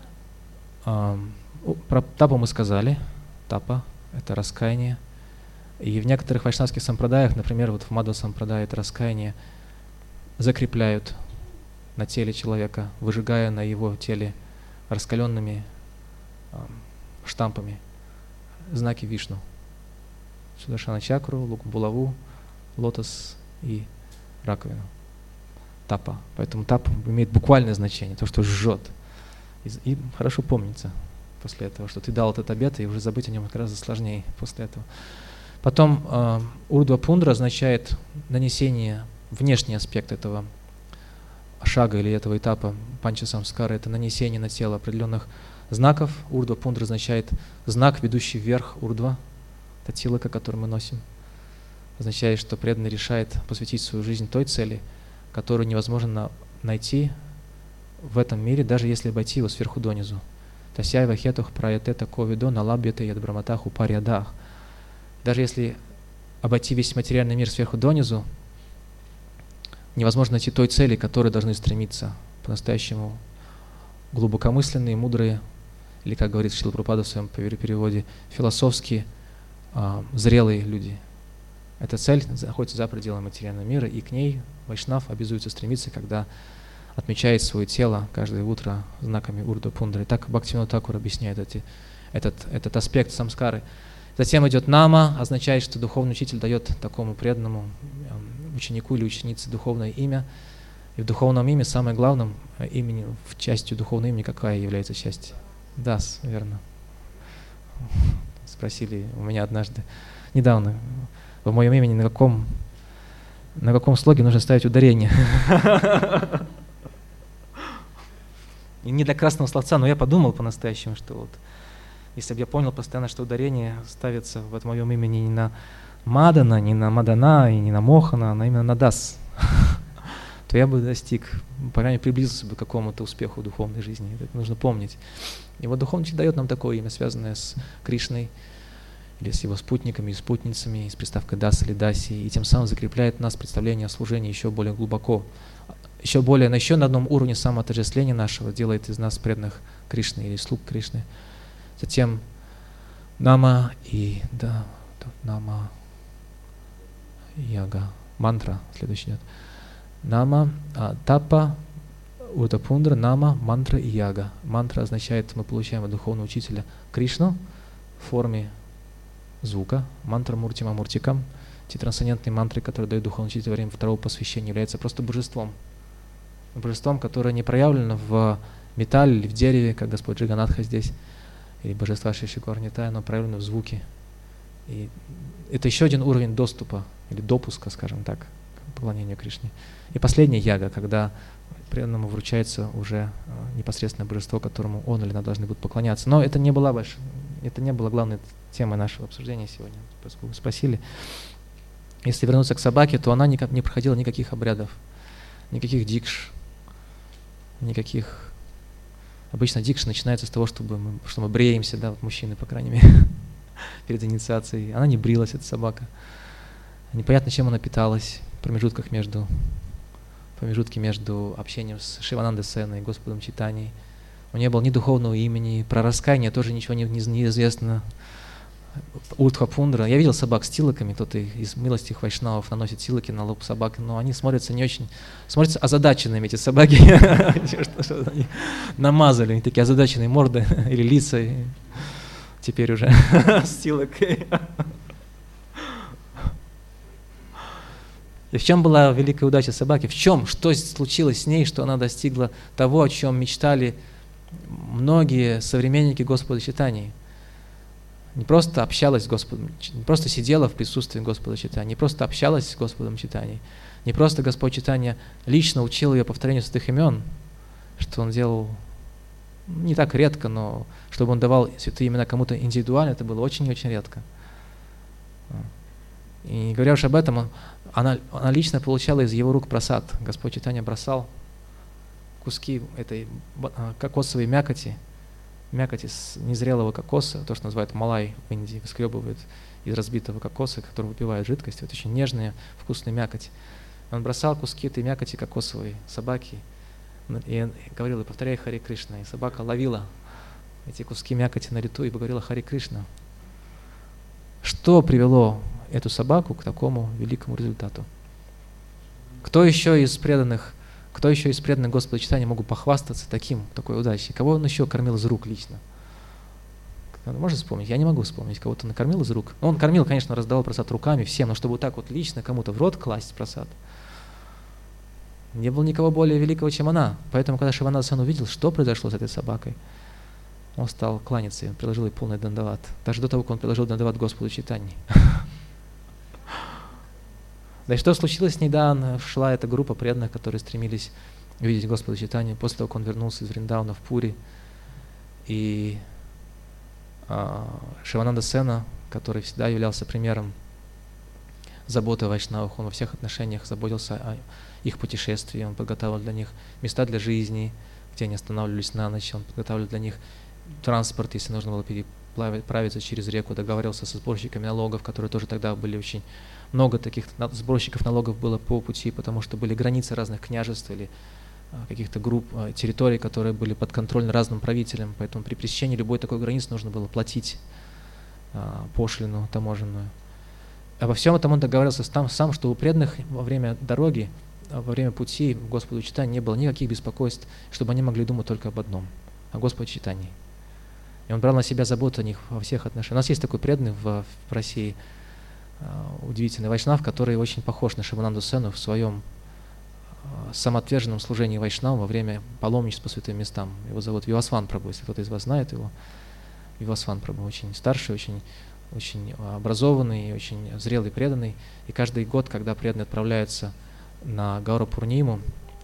Про тапу мы сказали. Тапа — это раскаяние. И в некоторых вайшнавских сампрадаях, например, вот в Мадхва сампрадае это раскаяние закрепляют на теле человека, выжигая на его теле раскаленными штампами знаки Вишну. Сударшана чакру, булаву, лотос и раковину. Тапа. Поэтому тапа имеет буквальное значение, то, что жжет. И хорошо помнится после этого, что ты дал этот обет, и уже забыть о нем гораздо сложнее после этого. Потом урдва пундра означает нанесение, внешний аспект этого шага или этого этапа панча самскара, это нанесение на тело определенных знаков. Урдва пундра означает знак, ведущий вверх урдва, это тилака, который мы носим. Означает, что преданный решает посвятить свою жизнь той цели, которую невозможно найти в этом мире, даже если обойти его сверху донизу. Тасяйва хетух праятета ковидо налабьете ядбраматах упарьядах. Даже если обойти весь материальный мир сверху донизу, невозможно найти той цели, к которой должны стремиться по-настоящему глубокомысленные, мудрые, или, как говорит Шрила Прабхупада в своем переводе, философски зрелые люди. Эта цель находится за пределами материального мира, и к ней вайшнав обязуется стремиться, когда отмечает свое тело каждое утро знаками урдва пундры. Так Бхактивинода Тхакур объясняет этот аспект самскары. Затем идет нама, означает, что духовный учитель дает такому преданному ученику или ученице духовное имя. И в духовном имя самое главное имени, в частью духовного имени, какая является часть? Дас, верно. Спросили у меня однажды, недавно, в моем имени на каком слоге нужно ставить ударение. И не для красного словца, но я подумал по-настоящему, что вот, если бы я понял постоянно, что ударение ставится в моем имени не на Мадана, не на Мадана и не на Мохана, а именно на Дас, то я бы достиг, по крайней мере, приблизился бы к какому-то успеху в духовной жизни. Это нужно помнить. И вот духовный учитель дает нам такое имя, связанное с Кришной, или с его спутниками и спутницами, с приставкой Дас или Даси, и тем самым закрепляет у нас представление о служении еще более глубоко, еще на одном уровне самоотождествления нашего, делает из нас преданных Кришны или слуг Кришны. Затем нама и нама яга, мантра, следующий идет. Нама, тапа, урдва пундра, нама, мантра и яга. Мантра означает, мы получаем от духовного учителя Кришну в форме звука. Мантра муртима муртикам. Те трансцендентные мантры, которые дают духовный учитель во время второго посвящения, являются просто божеством. Божеством, которое не проявлено в металле или в дереве, как Господь Джиганатха здесь, или божества Шишикор Нитай, оно проявлено в звуке. И это еще один уровень доступа, или допуска, скажем так, к поклонению Кришне. И последняя яга, когда преданному вручается уже непосредственное божество, которому он или она должны будут поклоняться. Но это не была главной темой нашего обсуждения сегодня, поскольку вы спросили. Если вернуться к собаке, то она не проходила никаких обрядов, никаких дикш, никаких... Обычно дикш начинается с того, что мы бреемся, да, вот мужчины, по крайней мере, перед инициацией. Она не брилась, эта собака. Непонятно, чем она питалась в промежутке между общением с Шиванандой Сеной и Господом Чайтаньей. У нее было ни духовного имени, про раскаяние тоже ничего не известно. Урдва пундра. Я видел собак с тилаками, кто-то из милостивых вайшнавов наносит тилаки на лоб собак, но они смотрятся озадаченными, эти собаки. Что-то они намазали, такие озадаченные морды или лица. Теперь уже с тилакой. И в чем была великая удача собаки? Что случилось с ней, что она достигла того, о чем мечтали многие современники Господа Чайтаньи? Не просто общалась с Господом, не просто сидела в присутствии Господа Чайтаньи, не просто общалась с Господом Чайтаньей, не просто Господь Чайтанья лично учил ее повторению святых имен, что он делал не так редко, но чтобы он давал святые имена кому-то индивидуально, это было очень-очень редко. И не говоря уж об этом, она лично получала из его рук прасад. Господь Чайтанья бросал куски этой кокосовой мякоти с незрелого кокоса, то, что называют малай в Индии, выскребывают из разбитого кокоса, который выпивает жидкость. Это очень нежная, вкусная мякоть. Он бросал куски этой мякоти кокосовой собаке и говорил, и повторяй Харе Кришна. И собака ловила эти куски мякоти на лету и говорила Харе Кришна. Что привело эту собаку к такому великому результату. Кто еще из преданных Господу читания могут похвастаться такой удачей? Кого он еще кормил из рук лично? Можно вспомнить? Я не могу вспомнить, кого-то накормил из рук. Он кормил, конечно, раздавал просад руками всем, но чтобы вот так вот лично кому-то в рот класть просад, не было никого более великого, чем она. Поэтому, когда Шивананда-сан увидел, что произошло с этой собакой, он стал кланяться, и он приложил ей полный дандават. Даже до того, как он приложил дандават Господу читании. Да и что случилось недавно? Шла эта группа преданных, которые стремились увидеть Господа читания, после того, как он вернулся из Вриндауна в Пури. И Шивананда Сена, который всегда являлся примером заботы о вайшнавах, он во всех отношениях заботился о их путешествии, он подготавливал для них места для жизни, где они останавливались на ночь, он подготавливал для них транспорт, если нужно было переправиться через реку, договаривался со сборщиками налогов, которые тоже тогда были очень много таких сборщиков налогов было по пути, потому что были границы разных княжеств или каких-то групп, территорий, которые были подконтрольны разным правителям, поэтому при пересечении любой такой границы нужно было платить пошлину таможенную. Обо всем этом он договаривался сам, что у преданных во время дороги, во время пути к Господу читания не было никаких беспокойств, чтобы они могли думать только об одном, о Господе читании. И он брал на себя заботу о них во всех отношениях. У нас есть такой преданный в России, удивительный вайшнав, который очень похож на Шивананду Сену в своем самоотверженном служении вайшнавам во время паломничества по святым местам. Его зовут Вивасван Прабху, если кто-то из вас знает его. Вивасван Прабху очень старший, очень образованный, очень зрелый преданный. И каждый год, когда преданные отправляются на Гауру Пурниму,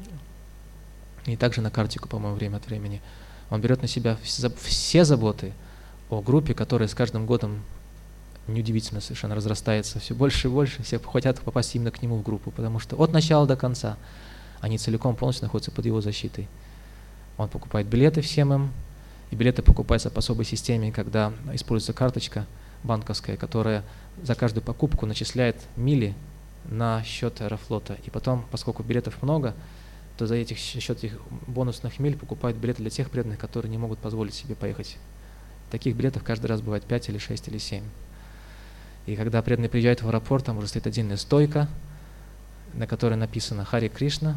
и также на Картику, по-моему, время от времени, он берет на себя все заботы о группе, которая с каждым годом неудивительно совершенно разрастается все больше и больше. Все хотят попасть именно к нему в группу, потому что от начала до конца они целиком полностью находятся под его защитой. Он покупает билеты всем им, и билеты покупаются по особой системе, когда используется карточка банковская, которая за каждую покупку начисляет мили на счет Аэрофлота. И потом, поскольку билетов много, то за счет этих бонусных миль покупают билеты для тех преданных, которые не могут позволить себе поехать. Таких билетов каждый раз бывает 5 или 6 или 7. И когда преданные приезжают в аэропорт, там уже стоит отдельная стойка, на которой написано «Хари Кришна».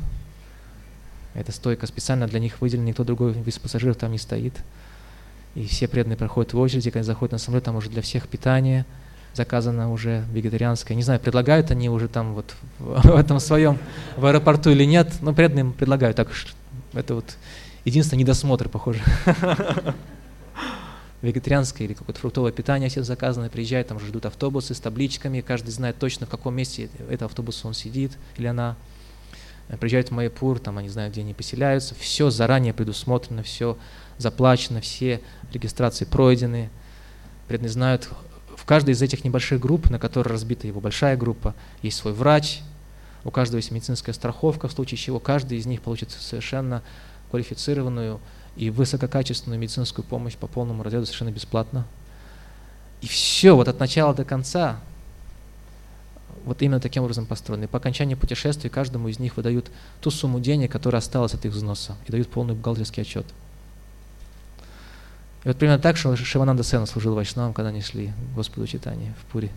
Эта стойка специально для них выделена, никто другой из пассажиров там не стоит. И все преданные проходят в очереди, когда заходят на самолет, там уже для всех питание заказано уже вегетарианское. Не знаю, предлагают они уже там вот в этом своем, в аэропорту или нет, но преданным предлагают. Так уж, это вот единственный недосмотр, похоже. Вегетарианское или какое-то фруктовое питание все заказано, приезжают, там уже ждут автобусы с табличками, каждый знает точно, в каком месте этого автобуса он сидит или она. Приезжают в Майяпур, там они знают, где они поселяются, все заранее предусмотрено, все заплачено, все регистрации пройдены. Преданные знают, в каждой из этих небольших групп, на которой разбита его большая группа, есть свой врач, у каждого есть медицинская страховка, в случае чего каждый из них получит совершенно квалифицированную и высококачественную медицинскую помощь по полному разряду совершенно бесплатно. И все, вот от начала до конца, вот именно таким образом построено. И по окончании путешествия каждому из них выдают ту сумму денег, которая осталась от их взноса, и дают полный бухгалтерский отчет. И вот примерно так Шивананда Сена служил вайшнавам, когда они шли к Господу читания в Пури.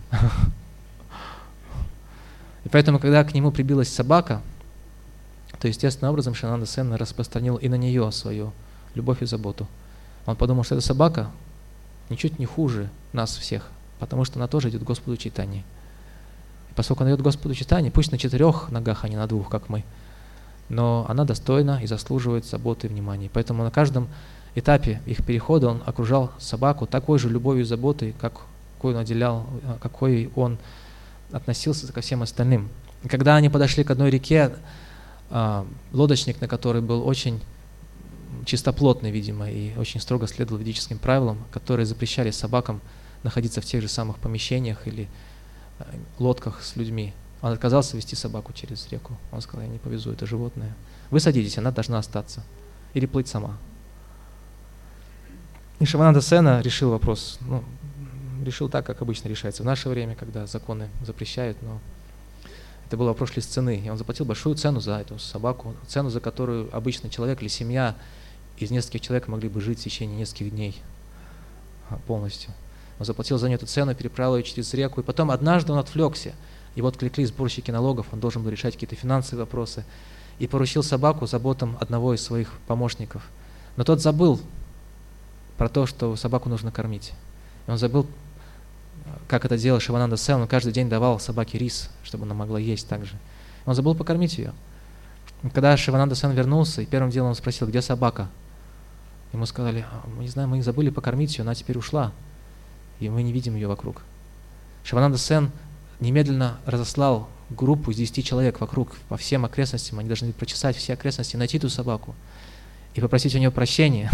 И поэтому, когда к нему прибилась собака, то естественным образом Шивананда Сена распространил и на нее свою любовь и заботу. Он подумал, что эта собака ничуть не хуже нас всех, потому что она тоже идет к Господу читания. И поскольку она идет к Господу читания, пусть на 4 ногах, а не на 2, как мы, но она достойна и заслуживает заботы и внимания. Поэтому на каждом этапе их перехода он окружал собаку такой же любовью и заботой, какой он отделял, какой он относился ко всем остальным. И когда они подошли к одной реке, лодочник, на который был очень чистоплотный, видимо, и очень строго следовал ведическим правилам, которые запрещали собакам находиться в тех же самых помещениях или лодках с людьми. Он отказался вести собаку через реку. Он сказал: я не повезу это животное. Вы садитесь, она должна остаться. Или плыть сама. И Шивананда Сена решил вопрос, решил так, как обычно решается в наше время, когда законы запрещают, но это был вопрос лишь цены. И он заплатил большую цену за эту собаку, цену, за которую обычный человек или семья из нескольких человек могли бы жить в течение нескольких дней полностью. Он заплатил за нее эту цену, переправил ее через реку. И потом однажды он отвлекся. Его отвлекли сборщики налогов, он должен был решать какие-то финансовые вопросы. И поручил собаку заботам одного из своих помощников. Но тот забыл про то, что собаку нужно кормить. И он забыл, как это делал Шивананда Сен. Он каждый день давал собаке рис, чтобы она могла есть также. Он забыл покормить ее. И когда Шивананда Сен вернулся, и первым делом он спросил, где собака? Ему сказали, мы не знаем, мы забыли покормить ее, она теперь ушла, и мы не видим ее вокруг. Шивананда Сен немедленно разослал группу из 10 человек вокруг, по всем окрестностям, они должны прочесать все окрестности, найти эту собаку и попросить у нее прощения.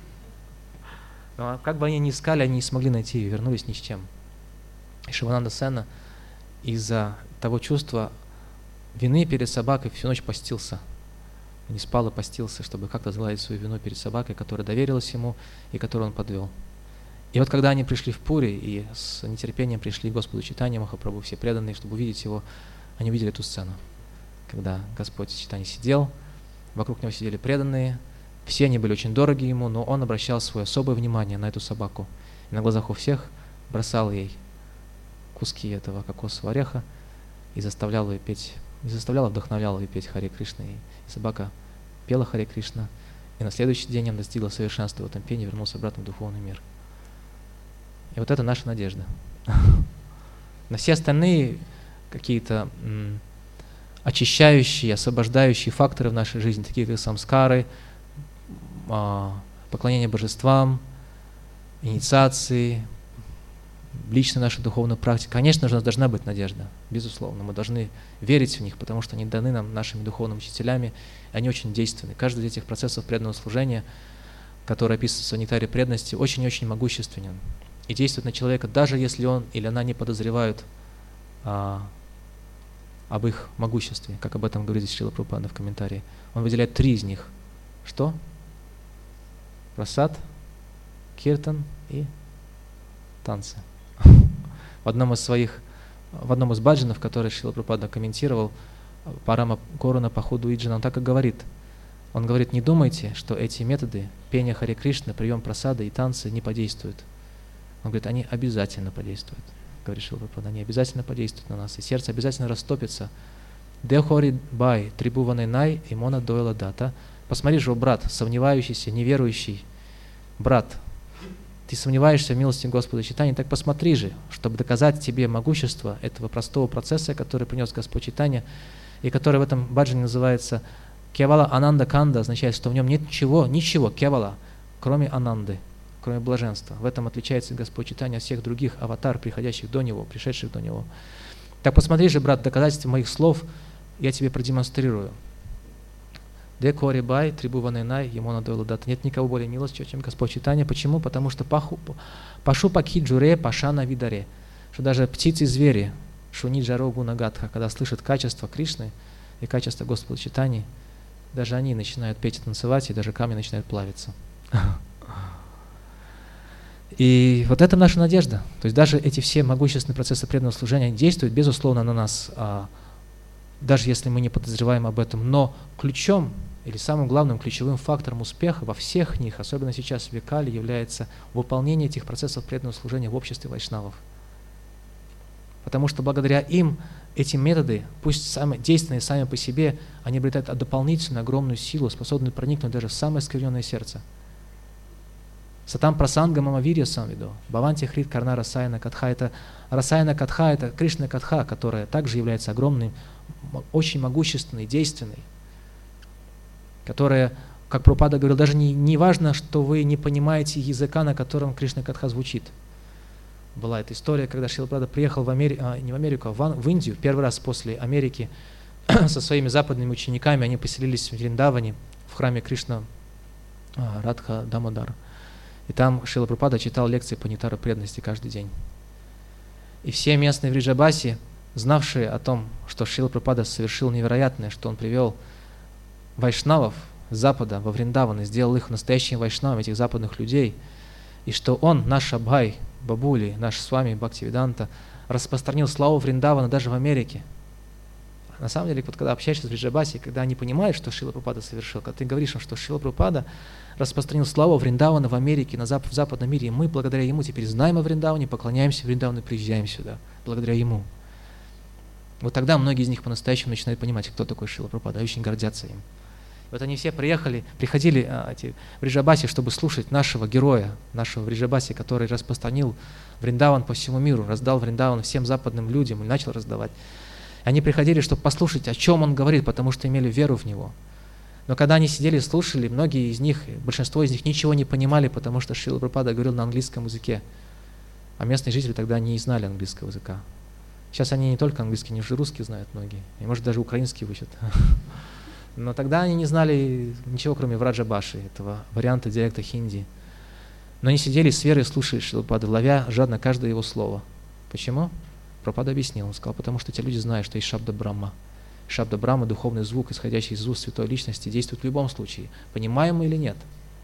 Но как бы они ни искали, они не смогли найти ее, вернулись ни с чем. И Шивананда Сена из-за того чувства вины перед собакой всю ночь постился. Не спал и постился, чтобы как-то сгладить свою вину перед собакой, которая доверилась ему и которую он подвел. И вот когда они пришли в Пури и с нетерпением пришли к Господу Чайтанье Махапрабху, все преданные, чтобы увидеть его, они увидели эту сцену, когда Господь Чайтанья сидел, вокруг него сидели преданные, все они были очень дороги ему, но он обращал свое особое внимание на эту собаку. И на глазах у всех бросал ей куски этого кокосового ореха и заставлял ее петь, не заставлял, а вдохновлял ее петь Харе Кришна. И собака пела Харе Кришна, и на следующий день она достигла совершенства в этом пении и вернулась обратно в духовный мир. И вот это наша надежда. На все остальные какие-то очищающие, освобождающие факторы в нашей жизни, такие как самскары, поклонение божествам, инициации, личная наша духовная практика. Конечно же, у нас должна быть надежда, безусловно. Мы должны верить в них, потому что они даны нам нашими духовными учителями, и они очень действенны. Каждый из этих процессов преданного служения, который описывается в нектаре преданности, очень-очень могущественен и действует на человека, даже если он или она не подозревают об их могуществе, как об этом говорит Шрила Прабхупада в комментарии. Он выделяет 3 из них. Что? Прасад, киртан и танцы. В одном из баджанов, который Шрила Прабхупада комментировал, Парама Корана по ходу Иджана, он так и говорит. Он говорит, не думайте, что эти методы, пения Харе Кришны, прием прасада и танцы не подействуют. Он говорит, они обязательно подействуют. Говорит Шрила Прабхупада, они обязательно подействуют на нас, и сердце обязательно растопится. Дехори бай, трибуваны най, имона дойла дата. Посмотри же, брат, сомневающийся, неверующий брат, ты сомневаешься в милости Господа Чайтаньи, так посмотри же, чтобы доказать тебе могущество этого простого процесса, который принес Господь Чайтанья, и который в этом баджане называется Кевала Ананда Канда, означает, что в нем нет ничего Кевала, кроме Ананды, кроме блаженства. В этом отличается Господь Чайтанья от всех других аватар, приходящих до Него, пришедших до Него. Так посмотри же, брат, доказательства моих слов я тебе продемонстрирую. Декори бай, трибуваны най, ему надоело дата. Нет никого более милостивого, чем Господь Чайтанья. Почему? Потому что пашу пакхи джуре пашана видаре. Что даже птицы и звери, шуни джарогу нагадха, когда слышат качество Кришны и качество Господа Чайтаньи, даже они начинают петь и танцевать, и даже камни начинают плавиться. И вот это наша надежда. То есть даже эти все могущественные процессы преданного служения действуют, безусловно, на нас, даже если мы не подозреваем об этом. Но ключом или самым главным ключевым фактором успеха во всех них, особенно сейчас в Викале, является выполнение этих процессов преданного служения в обществе вайшнавов. Потому что благодаря им эти методы, пусть действенные сами по себе, они обретают дополнительную огромную силу, способную проникнуть даже в самое оскверненное сердце. Сатам прасанга мамавирья самвидо, бхаванти хрит карна расаяна катха. Это расаяна катха, это Кришна катха, которая также является огромной, очень могущественной, действенной, которая, как Прабхупада говорил, даже не важно, что вы не понимаете языка, на котором Кришна катха звучит. Была эта история, когда Шрила Прабхупада приехал не в Америку, а в Индию, первый раз после Америки, со своими западными учениками. Они поселились в Вриндаване, в храме Кришна Радха Дамодар. И там Шрила Прабхупада читал лекции по нектару преданности каждый день. И все местные в Вриджабасе, знавшие о том, что Шрила Прабхупада совершил невероятное, что он привел вайшнавов с Запада во Вриндаван и сделал их настоящими вайшнавами, этих западных людей, и что он, наш Абхай, Бабули, наш с вами Бхактивиданта, распространил славу Вриндавана даже в Америке. На самом деле, вот когда общаешься с Вриджабаси, когда они понимают, что Шрила Прабхупада совершил, когда ты говоришь им, что Шрила Прабхупада распространил славу Вриндавана в Америке, в западном мире, и мы благодаря ему теперь знаем о Вриндаване, поклоняемся Вриндавану и приезжаем сюда, благодаря ему. Вот тогда многие из них по-настоящему начинают понимать, кто такой Шрила Прабхупада, и очень гордятся им. Вот они все приходили эти Вриджабаси, чтобы слушать нашего героя, нашего Вриджабаси, который распространил Вриндаван по всему миру, раздал Вриндаван всем западным людям и начал раздавать. Они приходили, чтобы послушать, о чем он говорит, потому что имели веру в него. Но когда они сидели и слушали, многие из них, большинство из них ничего не понимали, потому что Шрила Прабхупада говорил на английском языке, а местные жители тогда не знали английского языка. Сейчас они не только английский, они уже русский знают многие, и может даже украинский учат. Но тогда они не знали ничего, кроме Враджа-баши, этого варианта диалекта хинди. Но они сидели с верой, слушали Шрила Прабхупаду, ловя жадно каждое его слово. Почему? Прабхупада объяснил, он сказал, потому что эти люди знают, что есть Шабда Брахма. Шабда Брахма, духовный звук, исходящий из уст святой личности, действует в любом случае, понимаем мы или нет.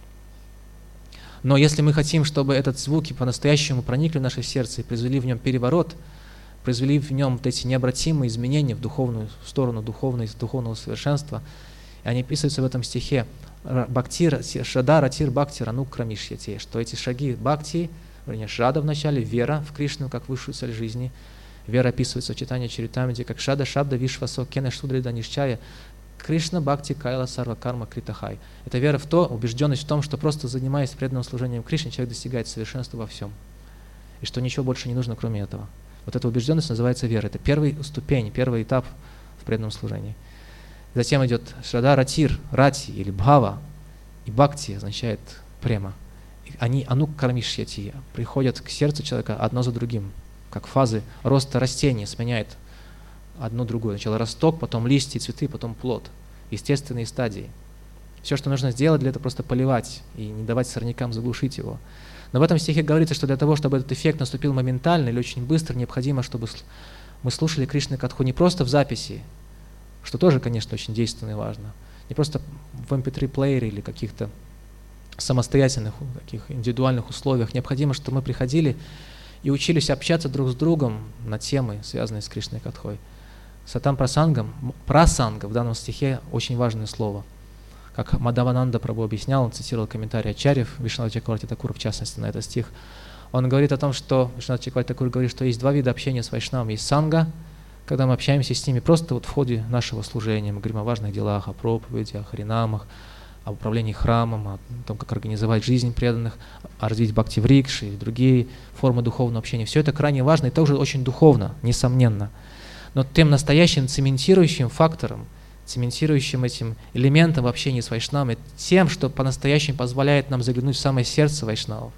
Но если мы хотим, чтобы этот звуки по-настоящему проникли в наше сердце и произвели в нем переворот, произвели в нем вот эти необратимые изменения в духовную сторону, духовного совершенства, и они описываются в этом стихе Бхактир, Шада, Ратир, Бхакти, Ранук, Крамишьяти, что эти шаги Бхакти, вернее, Шада в начале, вера в Кришну как высшую цель жизни. Вера описывается в читании Чаритамрити как Шада, Шабда, Вишвасо, Кена, Шудри, Данишчая, Кришна, Бхакти, Кайла, Сарва, Карма, Критахай. Это вера в то, убежденность в том, что просто занимаясь преданным служением Кришне, человек достигает совершенства во всем. И что ничего больше не нужно, кроме этого. Вот эта убежденность называется вера. Это первый ступень, первый этап в преданном служении. Затем идет Шрада, Ратир, Рати или Бхава. И Бхакти означает према. Они анук кармишьяти, приходят к сердцу человека одно за другим, как фазы роста растения сменяет одно другое. Сначала росток, потом листья, цветы, потом плод. Естественные стадии. Все, что нужно сделать, для этого просто поливать и не давать сорнякам заглушить его. Но в этом стихе говорится, что для того, чтобы этот эффект наступил моментально или очень быстро, необходимо, чтобы мы слушали Кришна Катху не просто в записи, что тоже, конечно, очень действенно и важно, не просто в MP3-плеере или каких-то самостоятельных, таких индивидуальных условиях. Необходимо, чтобы мы приходили и учились общаться друг с другом на темы, связанные с Кришной Катхой. Сатам прасангам, прасанга в данном стихе очень важное слово. Как Мадхавананда Прабху объяснял, он цитировал комментарий Ачарьев, Вишванатха Чакраварти Такура, в частности, на этот стих. Он говорит о том, что Вишванатха Чакраварти Такур говорит, что есть два вида общения с вайшнавами. Есть санга, когда мы общаемся с ними просто вот в ходе нашего служения, мы говорим о важных делах, о проповеди, о харинамах, об управлении храмом, о том, как организовать жизнь преданных, о развитии бхакти-врикши и другие формы духовного общения. Все это крайне важно и также очень духовно, несомненно. Но тем настоящим цементирующим фактором, цементирующим этим элементом в общении с вайшнавами, тем, что по-настоящему позволяет нам заглянуть в самое сердце вайшнавов,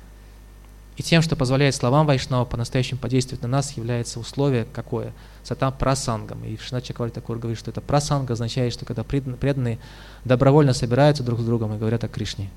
и тем, что позволяет словам вайшнава по-настоящему подействовать на нас, является условие какое? Сатам прасангам. И Вишванатха Чакраварти Такур говорит, что это прасанга означает, что когда преданные добровольно собираются друг с другом и говорят о Кришне,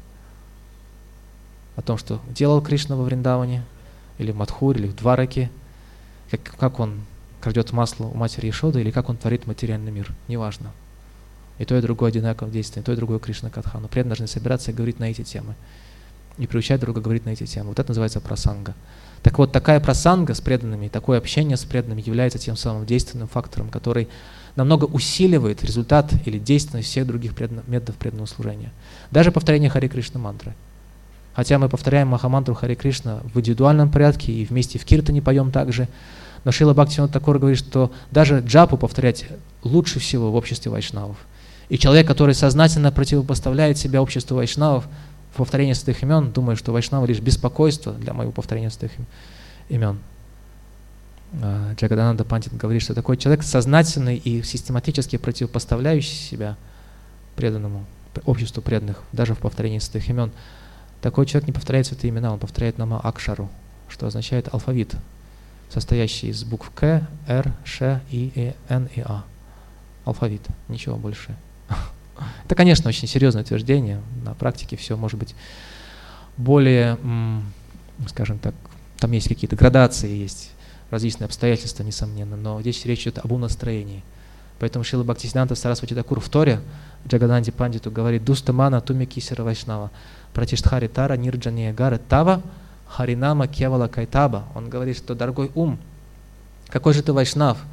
о том, что делал Кришна во Вриндаване, или в Мадхуре, или в Двараке, как он крадет масло у матери Ешоды, или как он творит материальный мир. Неважно. И то, и другое одинаково действие, и то, и другое Кришна Катха. Но преданные должны собираться и говорить на эти темы. И приучать друга говорить на эти темы. Вот это называется прасанга. Так вот, такая прасанга с преданными, такое общение с преданными является тем самым действенным фактором, который намного усиливает результат или действенность всех других методов преданного служения. Даже повторение Харе Кришна мантры. Хотя мы повторяем Махамантру Харе Кришна в индивидуальном порядке и вместе в киртане поем также, но Шрила Бхактивинода Такур говорит, что даже джапу повторять лучше всего в обществе вайшнавов. И человек, который сознательно противопоставляет себя обществу вайшнавов, в повторении святых имен, думаю, что вайшнава лишь беспокойство для моего повторения святых имен. Джагадананда Пандит говорит, что такой человек сознательный и систематически противопоставляющий себя преданному, обществу преданных, даже в повторении святых имен, такой человек не повторяет святые имена, он повторяет нама Акшару, что означает алфавит, состоящий из букв К, Р, Ш, И, Н и А. Алфавит, ничего больше. Это, конечно, очень серьезное утверждение. На практике все может быть более, скажем так, там есть какие-то градации, есть различные обстоятельства, несомненно, но здесь речь идет об умонастроении. Поэтому Шрила Бхактисиданта Сарасвати Такур в Торе Джагадананде Пандиту говорит: «Дустамана туми кисера вайшнава, пратиштхари тара нирджания гара тава, харинама кевала кайтаба». Он говорит, что, дорогой ум, какой же ты вайшнав,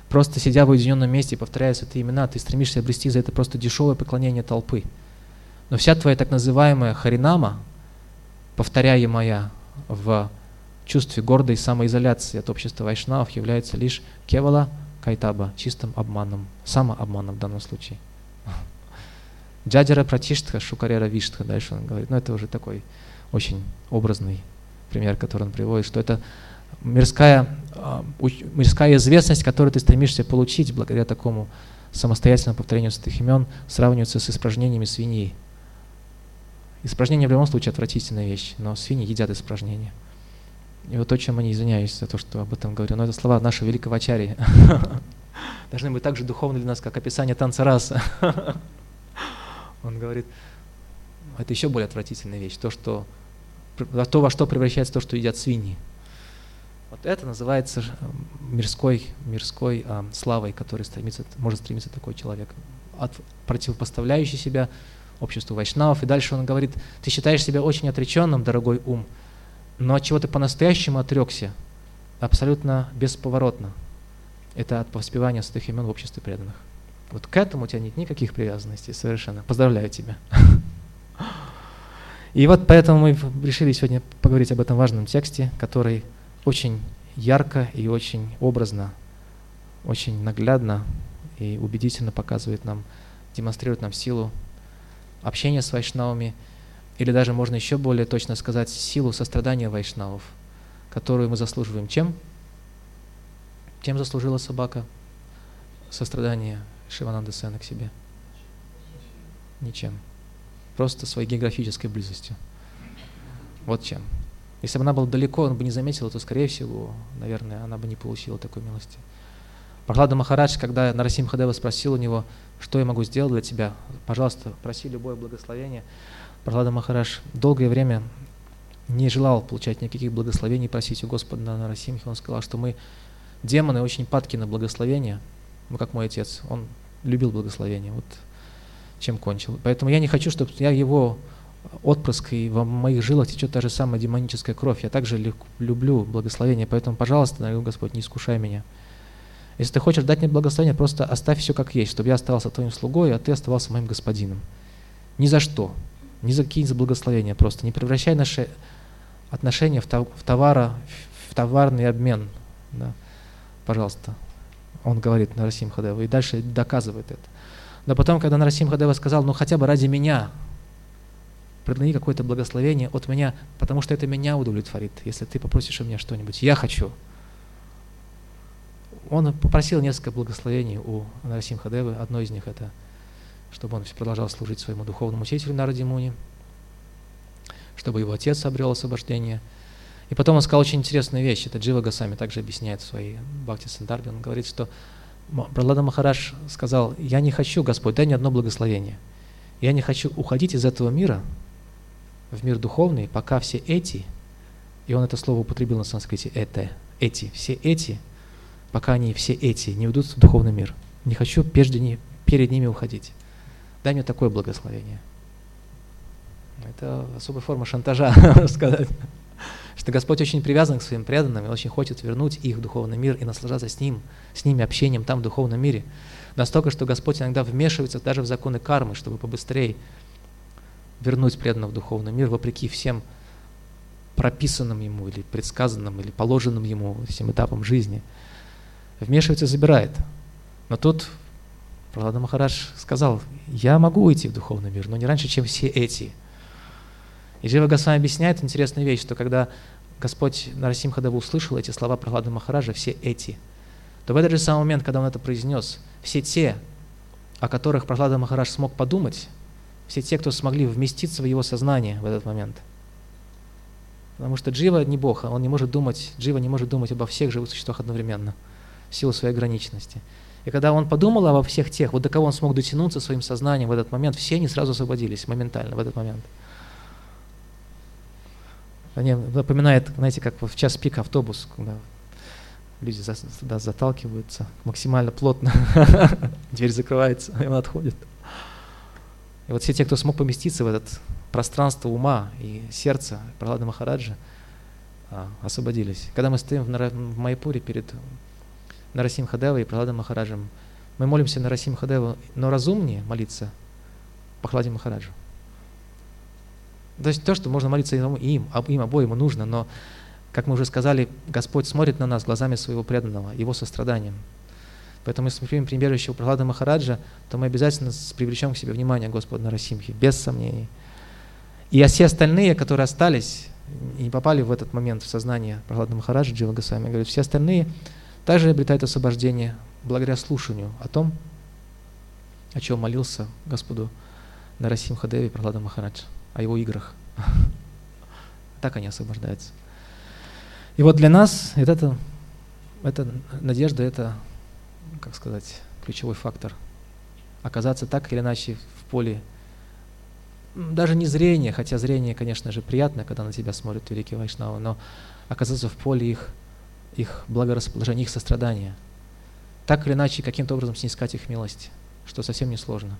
Просто сидя в уединенном месте, повторяя святые имена, ты стремишься обрести за это просто дешевое поклонение толпы. Но вся твоя так называемая харинама, повторяемая в чувстве гордой самоизоляции от общества вайшнавов, является лишь кевала кайтаба, чистым обманом, самообманом в данном случае. Джаджара пратиштха, шукарера виштха, дальше он говорит. Но это уже такой очень образный пример, который он приводит, что это мирская известность, которую ты стремишься получить благодаря такому самостоятельному повторению святых имен, сравнивается с испражнениями свиньи. Испражнения в любом случае отвратительная вещь, но свиньи едят испражнения. И вот то, чем они, извиняюсь за то, что об этом говорю, но это слова нашего великого ачарьи. Должны быть так же духовны для нас, как описание танца раса. Он говорит, это еще более отвратительная вещь, то, во что превращается то, что едят свиньи. Вот это называется мирской славой, которой может стремиться такой человек, противопоставляющий себя обществу вайшнавов. И дальше он говорит, ты считаешь себя очень отреченным, дорогой ум, но от чего ты по-настоящему отрекся, абсолютно бесповоротно. Это от воспевания святых имен в обществе преданных. Вот к этому у тебя нет никаких привязанностей совершенно. Поздравляю тебя. И вот поэтому мы решили сегодня поговорить об этом важном тексте, который очень ярко и очень образно, очень наглядно и убедительно показывает нам, демонстрирует нам силу общения с вайшнавами, или даже можно еще более точно сказать, силу сострадания вайшнавов, которую мы заслуживаем чем? Чем заслужила собака сострадание Шивананды Сена к себе? Ничем. Просто своей географической близостью. Вот чем. Если бы она была далеко, он бы не заметил, то, скорее всего, наверное, она бы не получила такой милости. Прахлада Махарадж, когда Нарасимхадева спросил у него, что я могу сделать для тебя, пожалуйста, проси любое благословение, Прахлада Махарадж долгое время не желал получать никаких благословений, просить у Господа на Нарасимхе. Он сказал, что мы, демоны, очень падки на благословение. Ну, как мой отец, он любил благословение. Вот чем кончил. Поэтому я не хочу, чтобы я его отпрыск, и в моих жилах течет та же самая демоническая кровь. Я также люблю благословение, поэтому, пожалуйста, дорогой Господь, не искушай меня. Если ты хочешь дать мне благословение, просто оставь все как есть, чтобы я оставался твоим слугой, а ты оставался моим господином. Ни за что, ни за какие благословения просто. Не превращай наши отношения в товарный обмен. Да? Пожалуйста. Он говорит Нарасимхадева и дальше доказывает это. Но потом, когда Нарасимхадева сказал, ну хотя бы ради меня, предложи какое-то благословение от меня, потому что это меня удовлетворит, если ты попросишь у меня что-нибудь. Я хочу. Он попросил несколько благословений у Нарасимхадевы. Одно из них это, чтобы он продолжал служить своему духовному учителю Нараде Муни, чтобы его отец обрел освобождение. И потом он сказал очень интересную вещь. Это Джива Госвами также объясняет в своей Бхакти Сандarbhe. Он говорит, что Прахлада Махарадж сказал, я не хочу, Господь, дай мне одно благословение. Я не хочу уходить из этого мира в мир духовный, пока все эти, и он это слово употребил на санскрите, все эти, пока они все эти не уйдут в духовный мир. Не хочу перед ними уходить. Дай мне такое благословение. Это особая форма шантажа, можно сказать. Что Господь очень привязан к своим преданным и очень хочет вернуть их в духовный мир и наслаждаться с ними общением там в духовном мире. Настолько, что Господь иногда вмешивается даже в законы кармы, чтобы побыстрее вернуть преданного в духовный мир, вопреки всем прописанным ему или предсказанным, или положенным ему всем этапам жизни. Вмешивается и забирает. Но тут Прахлада Махарадж сказал, я могу уйти в духовный мир, но не раньше, чем все эти. И Джива Госвами объясняет интересную вещь, что когда Господь Нарасимхадева услышал эти слова Прахлады Махараджа, все эти, то в этот же самый момент, когда он это произнес, все те, о которых Прахлада Махарадж смог подумать, все те, кто смогли вместиться в его сознание в этот момент. Потому что Джива не Бог, он не может думать, Джива не может думать обо всех живых существах одновременно, в силу своей ограниченности. И когда он подумал обо всех тех, вот до кого он смог дотянуться своим сознанием в этот момент, все они сразу освободились моментально в этот момент. Они напоминает, знаете, как в час пик автобус, когда люди заталкиваются максимально плотно, дверь закрывается, и он отходит. И вот все те, кто смог поместиться в это пространство ума и сердца Прахлады Махараджа, освободились. Когда мы стоим в Майяпуре перед Нарасимхадева и Прахлада Махараджем. Мы молимся Нарасимхадеву, но разумнее молиться Прахладе Махараджу. То есть то, что можно молиться им обоим нужно, но, как мы уже сказали, Господь смотрит на нас глазами своего преданного, его состраданием. Поэтому если мы примем прибежище у Прахлады Махараджа, то мы обязательно привлечем к себе внимание Господа Нарасимхи, без сомнений. И все остальные, которые остались и не попали в этот момент в сознание Прахлады Махараджа, Джива Госвами говорит, все остальные также обретают освобождение благодаря слушанию о том, о чем молился Господу Нарасимхадеве Прахлада Махарадж, о его играх. Так они освобождаются. И вот для нас эта надежда, это, как сказать, ключевой фактор. Оказаться так или иначе в поле, даже не зрения, хотя зрение, конечно же, приятно, когда на тебя смотрят великие вайшнавы, но оказаться в поле их благорасположения, их сострадания. Так или иначе, каким-то образом снискать их милость, что совсем не сложно.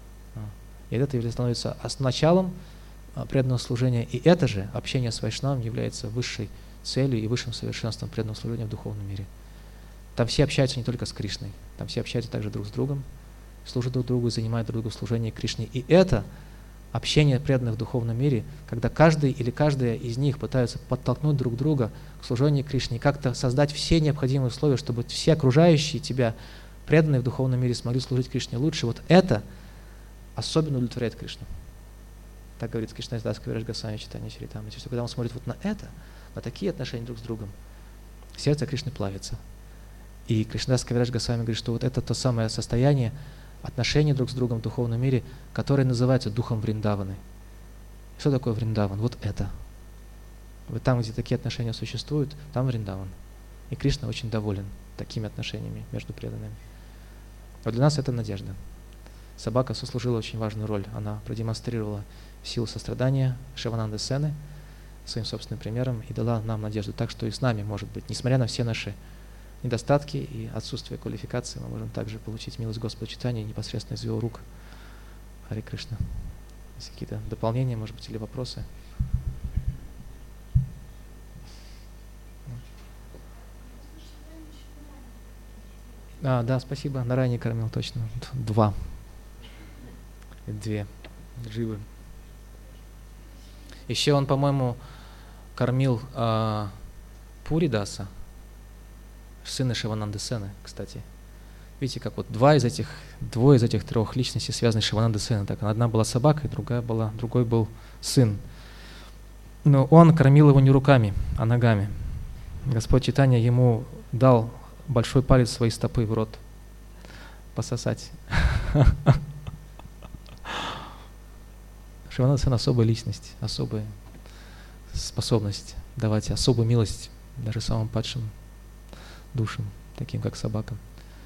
И это становится началом преданного служения. И это же общение с вайшнавом является высшей целью и высшим совершенством преданного служения в духовном мире. Там все общаются не только с Кришной, там все общаются также друг с другом, служат друг другу, занимают друг друга в служении Кришне. И это общение преданных в духовном мире, когда каждый или каждая из них пытаются подтолкнуть друг друга к служению Кришне, как-то создать все необходимые условия, чтобы все окружающие тебя, преданные в духовном мире, смогли служить Кришне лучше. Вот это особенно удовлетворяет Кришну. Так говорит Кришнадас Кавирадж Госвами Чайтанья Чаритамрите, что когда он смотрит вот на это, на такие отношения друг с другом, сердце Кришны плавится. И Кришнадас Кавирадж Госвами говорит, что вот это то самое состояние отношений друг с другом в духовном мире, которое называется духом Вриндаваны. Что такое Вриндаван? Вот это. Вот там, где такие отношения существуют, там Вриндаван. И Кришна очень доволен такими отношениями между преданными. Вот для нас это надежда. Собака сослужила очень важную роль. Она продемонстрировала силу сострадания Шивананды Сены своим собственным примером и дала нам надежду. Так что и с нами, может быть, несмотря на все наши недостатки и отсутствие квалификации, мы можем также получить милость Господа Чайтаньи непосредственно из его рук. Харе Кришна. Есть какие-то дополнения, может быть, или вопросы? Да, спасибо. Нарайни кормил, точно. 2. 2 дживы. Еще он, по-моему, кормил Пуридаса, сына Шивананды Сены, кстати. Видите, как вот двое из этих 3 личностей связаны с Шиванандой Сеной. Так, одна была собакой, другой был сын. Но он кормил его не руками, а ногами. Господь Чайтанья ему дал большой палец своей стопы в рот пососать. Шивананда Сена особая личность, особая способность давать особую милость даже самым падшим душам, таким как собакам.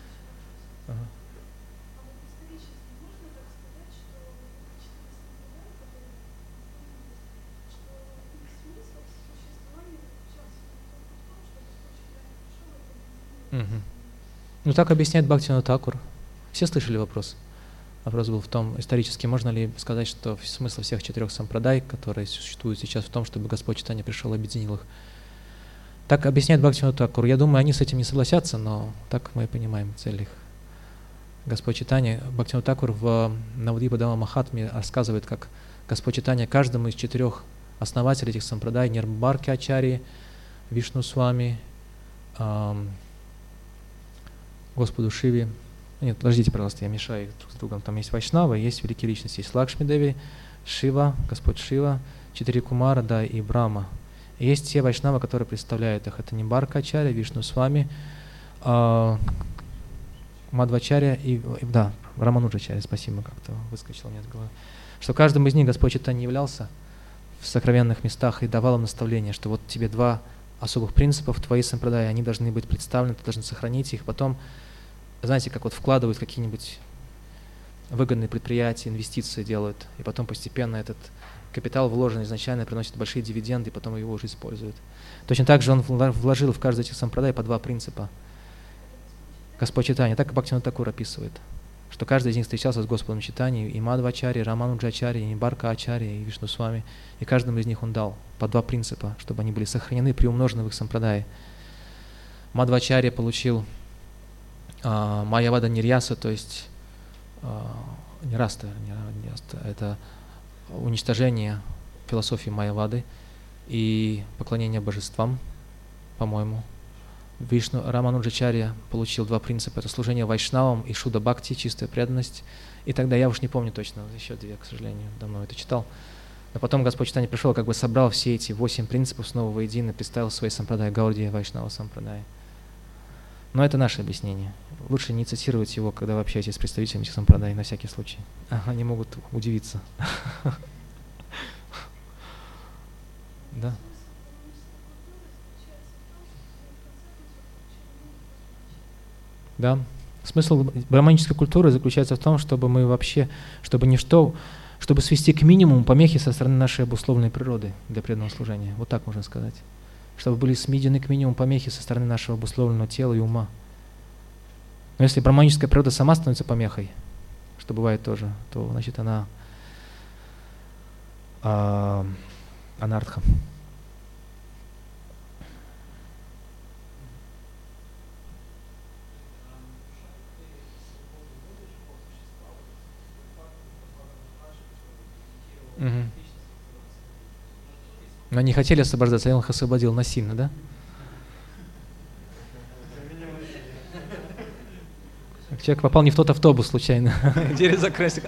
Ну так объясняет Бхактивинода Thakura. Все слышали вопрос? Вопрос был в том, исторически, можно ли сказать, что смысл всех 4 сампрадай, которые существуют сейчас, в том, чтобы Господь Чайтанья пришел и объединил их. Так объясняет Бхактивинода Thakura. Я думаю, они с этим не согласятся, но так мы и понимаем цель их. Господь Чайтанья, Бхактивинода Thakura в Навадвипа Махатме рассказывает, как Господь Чайтанья каждому из 4 основателей этих сампрадай, Нирмбарки Ачарьи, Вишну Свами, Господу Шиве. Нет, подождите, пожалуйста, я мешаю их друг с другом. Там есть Вайшнава, есть великие личности, есть Лакшми Деви, Шива, Господь Шива, 4 Кумара, да, и Брахма. И есть те Вайшнавы, которые представляют их. Это Нимбарка Ачарья, Вишну Свами, Мадвачарья и да, Рамануджачарья, спасибо, как-то выскочил у меня из головы. Что каждому из них Господь Чайтанья являлся в сокровенных местах и давал им наставление, что вот тебе 2 особых принципов в твоей сампрадай, они должны быть представлены, ты должен сохранить их. Потом, знаете, как вот вкладывают в какие-нибудь выгодные предприятия, инвестиции делают, и потом постепенно этот капитал, вложенный изначально, приносит большие дивиденды, и потом его уже используют. Точно так же он вложил в каждый из этих сампрадай по 2 принципа. Господь Чайтанья, так и Бхактивинода Thakura описывает, что каждый из них встречался с Господом Чайтаньей, и Мадвачарья, Рамануджачарья, и Нимбарка Ачарья, и Вишну Свами, и каждому из них он дал по 2 принципа, чтобы они были сохранены, приумножены в их сампрадае. Мадвачарья получил Майявада Нирьяса, то есть Нираста, это уничтожение философии Майявады и поклонение божествам, по-моему. Вишну Рамануджачарья получил 2 принципа. Это служение вайшнавам и шуда бхакти, чистая преданность. И тогда, я уж не помню точно, еще 2, к сожалению, давно это читал. Но потом Господь Чайтанья пришел, как бы собрал все эти 8 принципов снова воедино, представил свои сампрадай, Гаудия Вайшнава сампрадай. Но это наше объяснение. Лучше не цитировать его, когда вы общаетесь с представителями этих сампрадай, на всякий случай. Они могут удивиться. Да. Да. Смысл браманической культуры заключается в том, чтобы мы вообще, чтобы свести к минимуму помехи со стороны нашей обусловленной природы для преданного служения. Вот так можно сказать. Чтобы были сведены к минимуму помехи со стороны нашего обусловленного тела и ума. Но если браманическая природа сама становится помехой, что бывает тоже, то значит она анартха. Но они хотели освобождаться, и он их освободил насильно, да? Человек попал не в тот автобус случайно. Двери закрылись.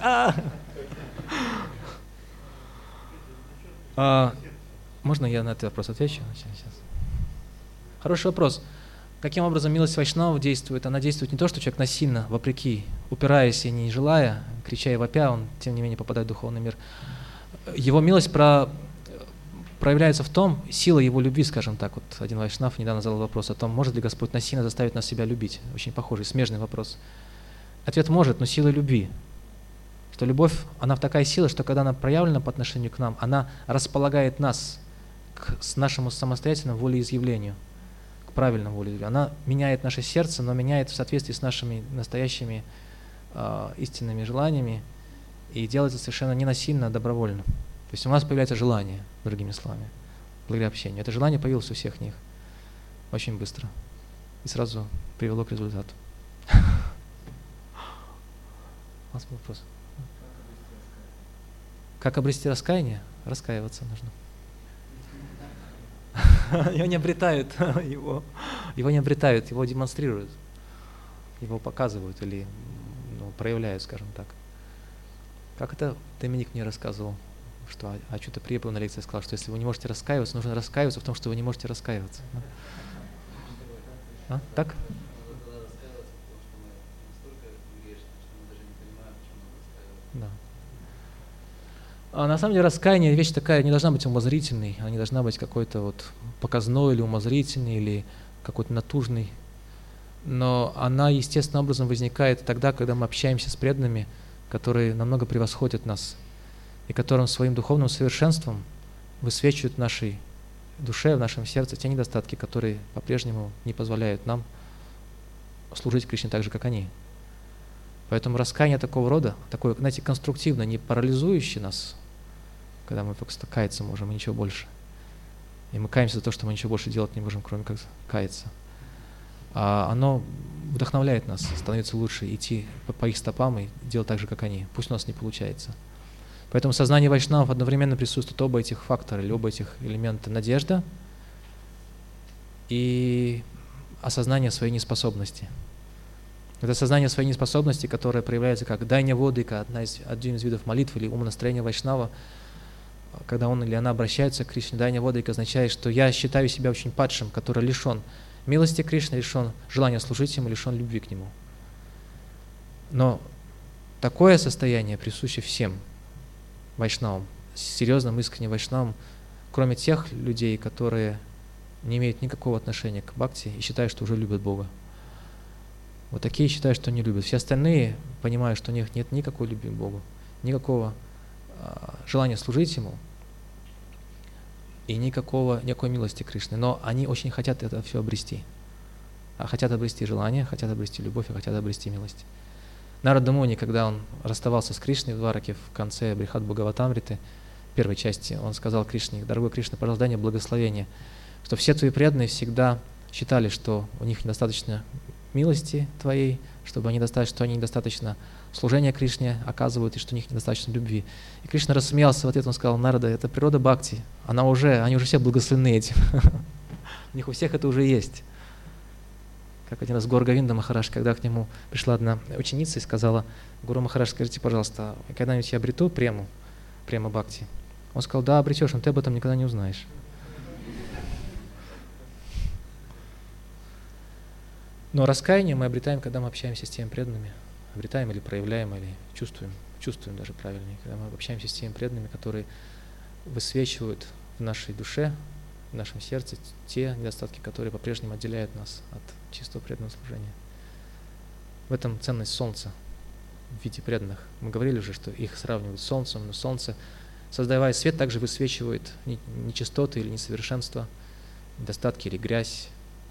Можно я на этот вопрос отвечу? Сейчас. Хороший вопрос. Каким образом милость вайшнавов действует? Она действует не то, что человек насильно, вопреки, упираясь и не желая, крича и вопя, он тем не менее попадает в духовный мир. Его милость проявляется в том, сила его любви, скажем так. Вот один вайшнав недавно задал вопрос о том, может ли Господь насильно заставить нас себя любить. Очень похожий, смежный вопрос. Ответ может, но сила любви. Что любовь, она такая сила, что когда она проявлена по отношению к нам, она располагает нас к нашему самостоятельному волеизъявлению, к правильному волеизъявлению. Она меняет наше сердце, но меняет в соответствии с нашими настоящими истинными желаниями и делается совершенно не насильно, а добровольно. То есть у нас появляется желание, другими словами, благодаря общению. Это желание появилось у всех них очень быстро и сразу привело к результату. У вас был вопрос? Как обрести раскаяние? Раскаиваться нужно. Его не обретают, его не обретают, его демонстрируют, его показывают или проявляют, скажем так. Как это Доминик мне рассказывал, что что-то Прия был на лекции сказал, что если вы не можете раскаиваться, нужно раскаиваться в том, что вы не можете раскаиваться. Так? Да. А на самом деле раскаяние вещь такая, не должна быть умозрительной, она не должна быть какой-то вот показной или умозрительной, или какой-то натужной. Но она естественным образом возникает тогда, когда мы общаемся с преданными, которые намного превосходят нас, и которым своим духовным совершенством высвечивают в нашей душе, в нашем сердце те недостатки, которые по-прежнему не позволяют нам служить Кришне так же, как они. Поэтому раскаяние такого рода, такое, знаете, конструктивно, не парализующее нас, когда мы просто каяться можем и ничего больше. И мы каемся за то, что мы ничего больше делать не можем, кроме как каяться. А оно вдохновляет нас, становится лучше идти по их стопам и делать так же, как они. Пусть у нас не получается. Поэтому в сознании вайшнавов одновременно присутствуют оба этих фактора, или оба этих элемента: надежда и осознание своей неспособности. Это осознание своей неспособности, которое проявляется как дайня водыка, один из видов молитвы или умонастроения вайшнава. Когда он или она обращается к Кришне, дайня водыка означает, что я считаю себя очень падшим, который лишен милости Кришны, лишен желания служить ему, лишен любви к нему. Но такое состояние присуще всем вайшнавам, серьезным, искренним вайшнавам, кроме тех людей, которые не имеют никакого отношения к бхакти и считают, что уже любят Бога. Вот такие считают, что не любят. Все остальные понимают, что у них нет никакой любви к Богу, никакого желания служить Ему и никакой милости Кришны. Но они очень хотят это все обрести. Хотят обрести желание, хотят обрести любовь и хотят обрести милость. Нарада Муни, когда он расставался с Кришной в Двараке в конце Брихат Бхагаватамриты, первой части, он сказал Кришне: дорогой Кришна, пожалуйста, дай мне благословение, что все твои преданные всегда считали, что у них недостаточно милости Твоей, что они недостаточно служения Кришне оказывают, и что у них недостаточно любви. И Кришна рассмеялся в ответ, он сказал: Нарада, это природа бхакти, они уже все благословены этим. У них у всех это уже есть. Как один раз Гаур Говинда Махарадж, когда к нему пришла одна ученица и сказала: Гуру Махарадж, скажите, пожалуйста, когда-нибудь я обрету прему бхакти? Он сказал: да, обретешь, но ты об этом никогда не узнаешь. Но раскаяние мы обретаем, когда мы общаемся с теми преданными. Обретаем или проявляем, или чувствуем даже правильнее, когда мы общаемся с теми преданными, которые высвечивают в нашей душе, в нашем сердце те недостатки, которые по-прежнему отделяют нас от чистого преданного служения. В этом ценность солнца в виде преданных. Мы говорили уже, что их сравнивают с солнцем, но солнце, создавая свет, также высвечивает нечистоты или несовершенства, недостатки или грязь.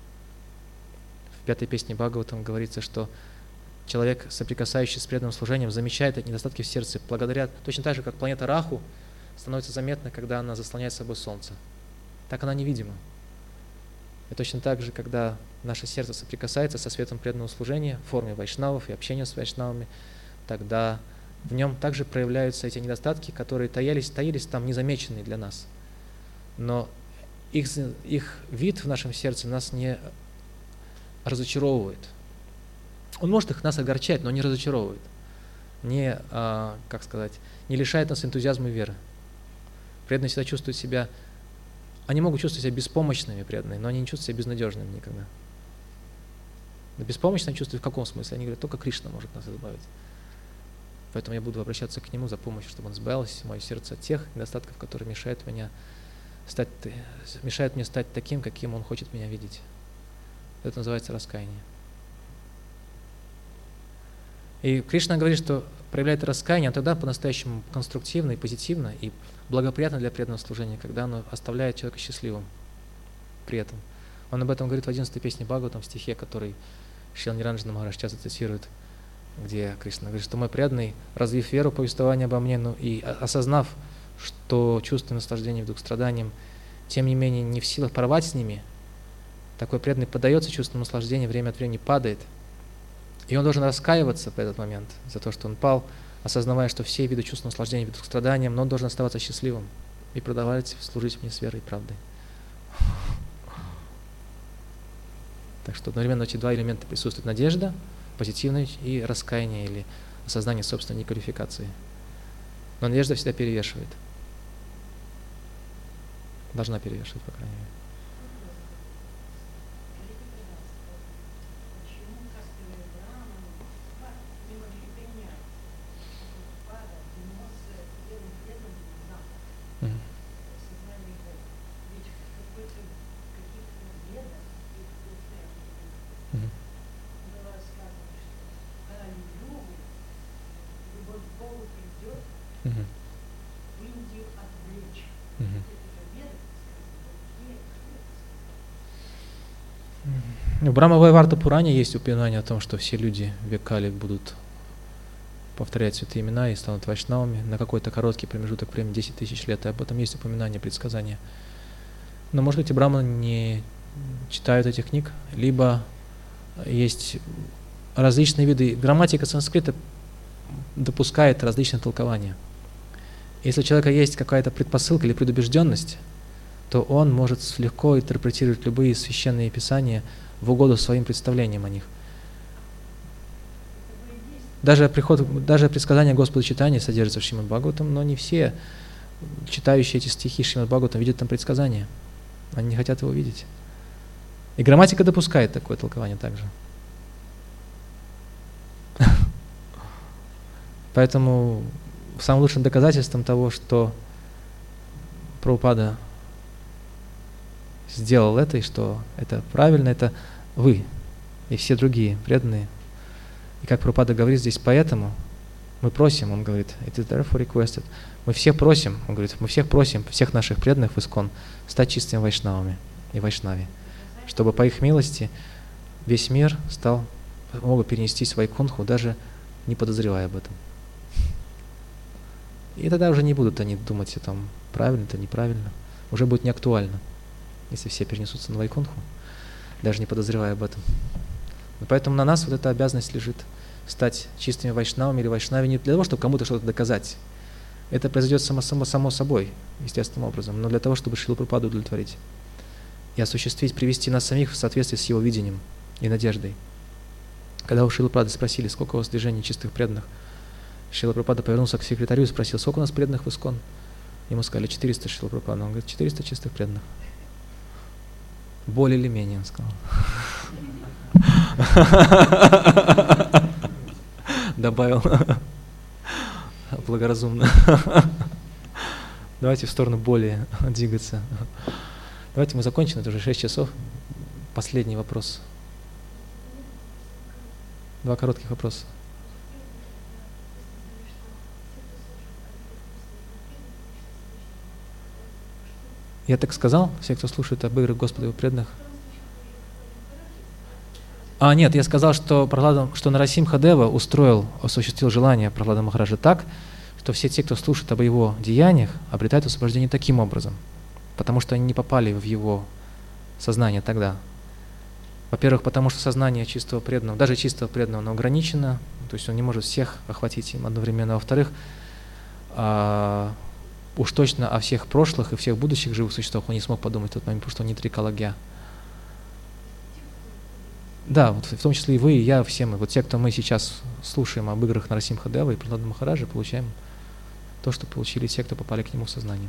В 5-й песне Бхагаватам говорится, что человек, соприкасающийся с преданным служением, замечает эти недостатки в сердце, благодаря точно так же, как планета Раху становится заметна, когда она заслоняет собой солнце. Так она невидима. И точно так же, когда наше сердце соприкасается со светом преданного служения в форме вайшнавов и общения с вайшнавами, тогда в нем также проявляются эти недостатки, которые таились там незамеченные для нас. Но их вид в нашем сердце нас не разочаровывает. Он может нас огорчать, но не разочаровывает. Не лишает нас энтузиазма и веры. Преданные всегда чувствуют себя, они могут чувствовать себя беспомощными, преданные, но они не чувствуют себя безнадежными никогда. Но беспомощно чувствуют в каком смысле? Они говорят, только Кришна может нас избавить. Поэтому я буду обращаться к Нему за помощью, чтобы Он избавил мое сердце от тех недостатков, которые мешают мне стать таким, каким Он хочет меня видеть. Это называется раскаяние. И Кришна говорит, что проявляет раскаяние, а тогда по-настоящему конструктивно и позитивно, и благоприятно для преданного служения, когда оно оставляет человека счастливым при этом. Он об этом говорит в 11-й песне Бхагаватам, в стихе, который Шрила Ниранджана Махарадж часто цитирует, где Кришна говорит, что мой преданный, развив веру повествования обо мне, и осознав, что чувство наслаждения ведут к страданиям, тем не менее не в силах порвать с ними, такой преданный поддается чувству наслаждения, время от времени падает. И он должен раскаиваться в этот момент за то, что он пал, осознавая, что все виды чувств наслаждения ведут к страданиям, но он должен оставаться счастливым и продолжать служить мне с верой и правдой. Так что одновременно эти два элемента присутствуют: надежда, позитивное, и раскаяние или осознание собственной неквалификации. Но надежда всегда перевешивает. Должна перевешивать, по крайней мере. В Брахма-вайварта Пуране есть упоминание о том, что все люди в век Кали будут повторять святые имена и станут вайшнавами на какой-то короткий промежуток времени, 10 тысяч лет, и об этом есть упоминание, предсказания. Но, может быть, и браманы не читают этих книг, либо есть различные виды. Грамматика санскрита допускает различные толкования. Если у человека есть какая-то предпосылка или предубежденность, то он может легко интерпретировать любые священные писания в угоду своим представлениям о них. Даже предсказания Господа читания содержатся в Шримад Бхагаватам, но не все читающие эти стихи Шримад Бхагаватам видят там предсказания. Они не хотят его видеть. И грамматика допускает такое толкование также. Поэтому самым лучшим доказательством того, что Прабхупада сделал это, и что это правильно, это вы и все другие преданные. И как Прабхупада говорит здесь, поэтому мы просим, он говорит, it is therefore requested, мы всех просим, он говорит, мы всех просим, всех наших преданных в Искон, стать чистыми вайшнавами и вайшнави, чтобы по их милости весь мир мог бы перенестись в Вайкунху, даже не подозревая об этом. И тогда уже не будут они думать, там, правильно это, неправильно, уже будет неактуально, если все перенесутся на Вайкунху, даже не подозревая об этом. Поэтому на нас вот эта обязанность лежит стать чистыми вайшнавами или вайшнави не для того, чтобы кому-то что-то доказать. Это произойдет само собой, естественным образом, но для того, чтобы Шрилу Прабхупаду удовлетворить и осуществить, привести нас самих в соответствии с его видением и надеждой. Когда у Шрилы Прабхупады спросили, сколько у вас движений чистых преданных, Шрила Прабхупада повернулся к секретарю и спросил, сколько у нас преданных в ИСККОН? Ему сказали 400 Шрила Прабхупада. Он говорит, 400 чистых преданных. Более или менее, он сказал. Добавил благоразумно. Давайте в сторону более двигаться. Давайте мы закончим, это уже 6 часов. Последний вопрос. 2 коротких вопроса. Я так сказал, все, кто слушает об играх Господа и его преданных. Нет, я сказал, что Нарасимха-дева осуществил желание Прахлада Махараджа так, что все те, кто слушает об его деяниях, обретают освобождение таким образом, потому что они не попали в его сознание тогда. Во-первых, потому что сознание чистого преданного, даже чистого преданного, оно ограничено, то есть он не может всех охватить им одновременно. Во-вторых, уж точно о всех прошлых и всех будущих живых существах он не смог подумать в тот момент, потому что он не трикалагья. Да, вот в том числе и вы, и я, все мы. Вот те, кто мы сейчас слушаем об играх Нарасимха-девы и Прахлада Махараджа, получаем то, что получили те, кто попали к нему в сознание.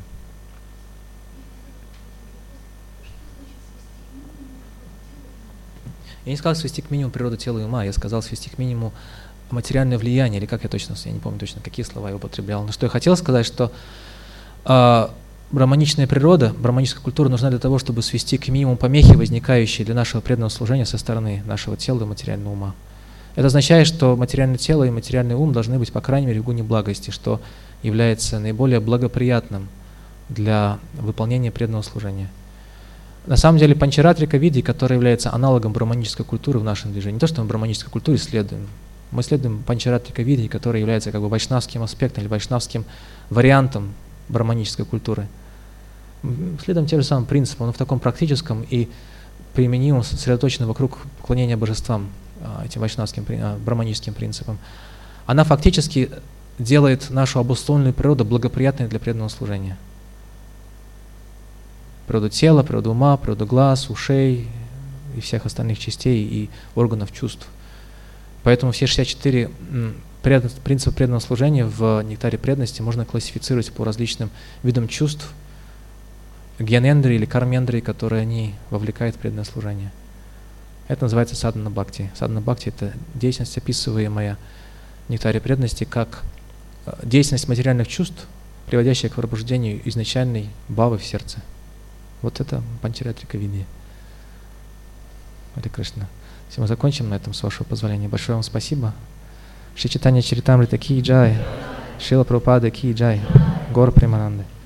Я не сказал свести к минимуму природу тела и ума, я сказал свести к минимуму материальное влияние, или как я не помню точно, какие слова я употреблял. Но что я хотел сказать, что браманичная природа, браманическая культура нужна для того, чтобы свести к минимуму помехи, возникающие для нашего преданного служения со стороны нашего тела и материального ума. Это означает, что материальное тело и материальный ум должны быть, по крайней мере, в гуне благости, что является наиболее благоприятным для выполнения преданного служения. На самом деле Панчаратрика Види, которая является аналогом браманической культуры в нашем движении, не то, что мы браманической культуре следуем, мы следуем Панчаратрика Види, которая является как бы вайшнавским аспектом или вайшнавским вариантом браманической культуры. Следуем тем же самым принципам, но в таком практическом и применимом, сосредоточенном вокруг поклонения божествам, этим вайшнавским, браманическим принципам. Она фактически делает нашу обусловленную природу благоприятной для преданного служения. Природу тела, природу ума, природу глаз, ушей и всех остальных частей и органов чувств. Поэтому все 64 принципа преданного служения в нектаре преданности можно классифицировать по различным видам чувств, гьянендрии или кармендрии, которые они вовлекают в преданное служение. Это называется садхана бхакти. Садхана бхакти — это деятельность, описываемая в нектаре преданности как деятельность материальных чувств, приводящая к пробуждению изначальной бхавы в сердце. Вот это Панчаратрика Види. Харе Кришна. Все, мы закончим на этом, с вашего позволения. Большое вам спасибо. Шри Чайтанья Чаритамрита ки джай, Шрила Прабхупада ки джай, Гора Премананды.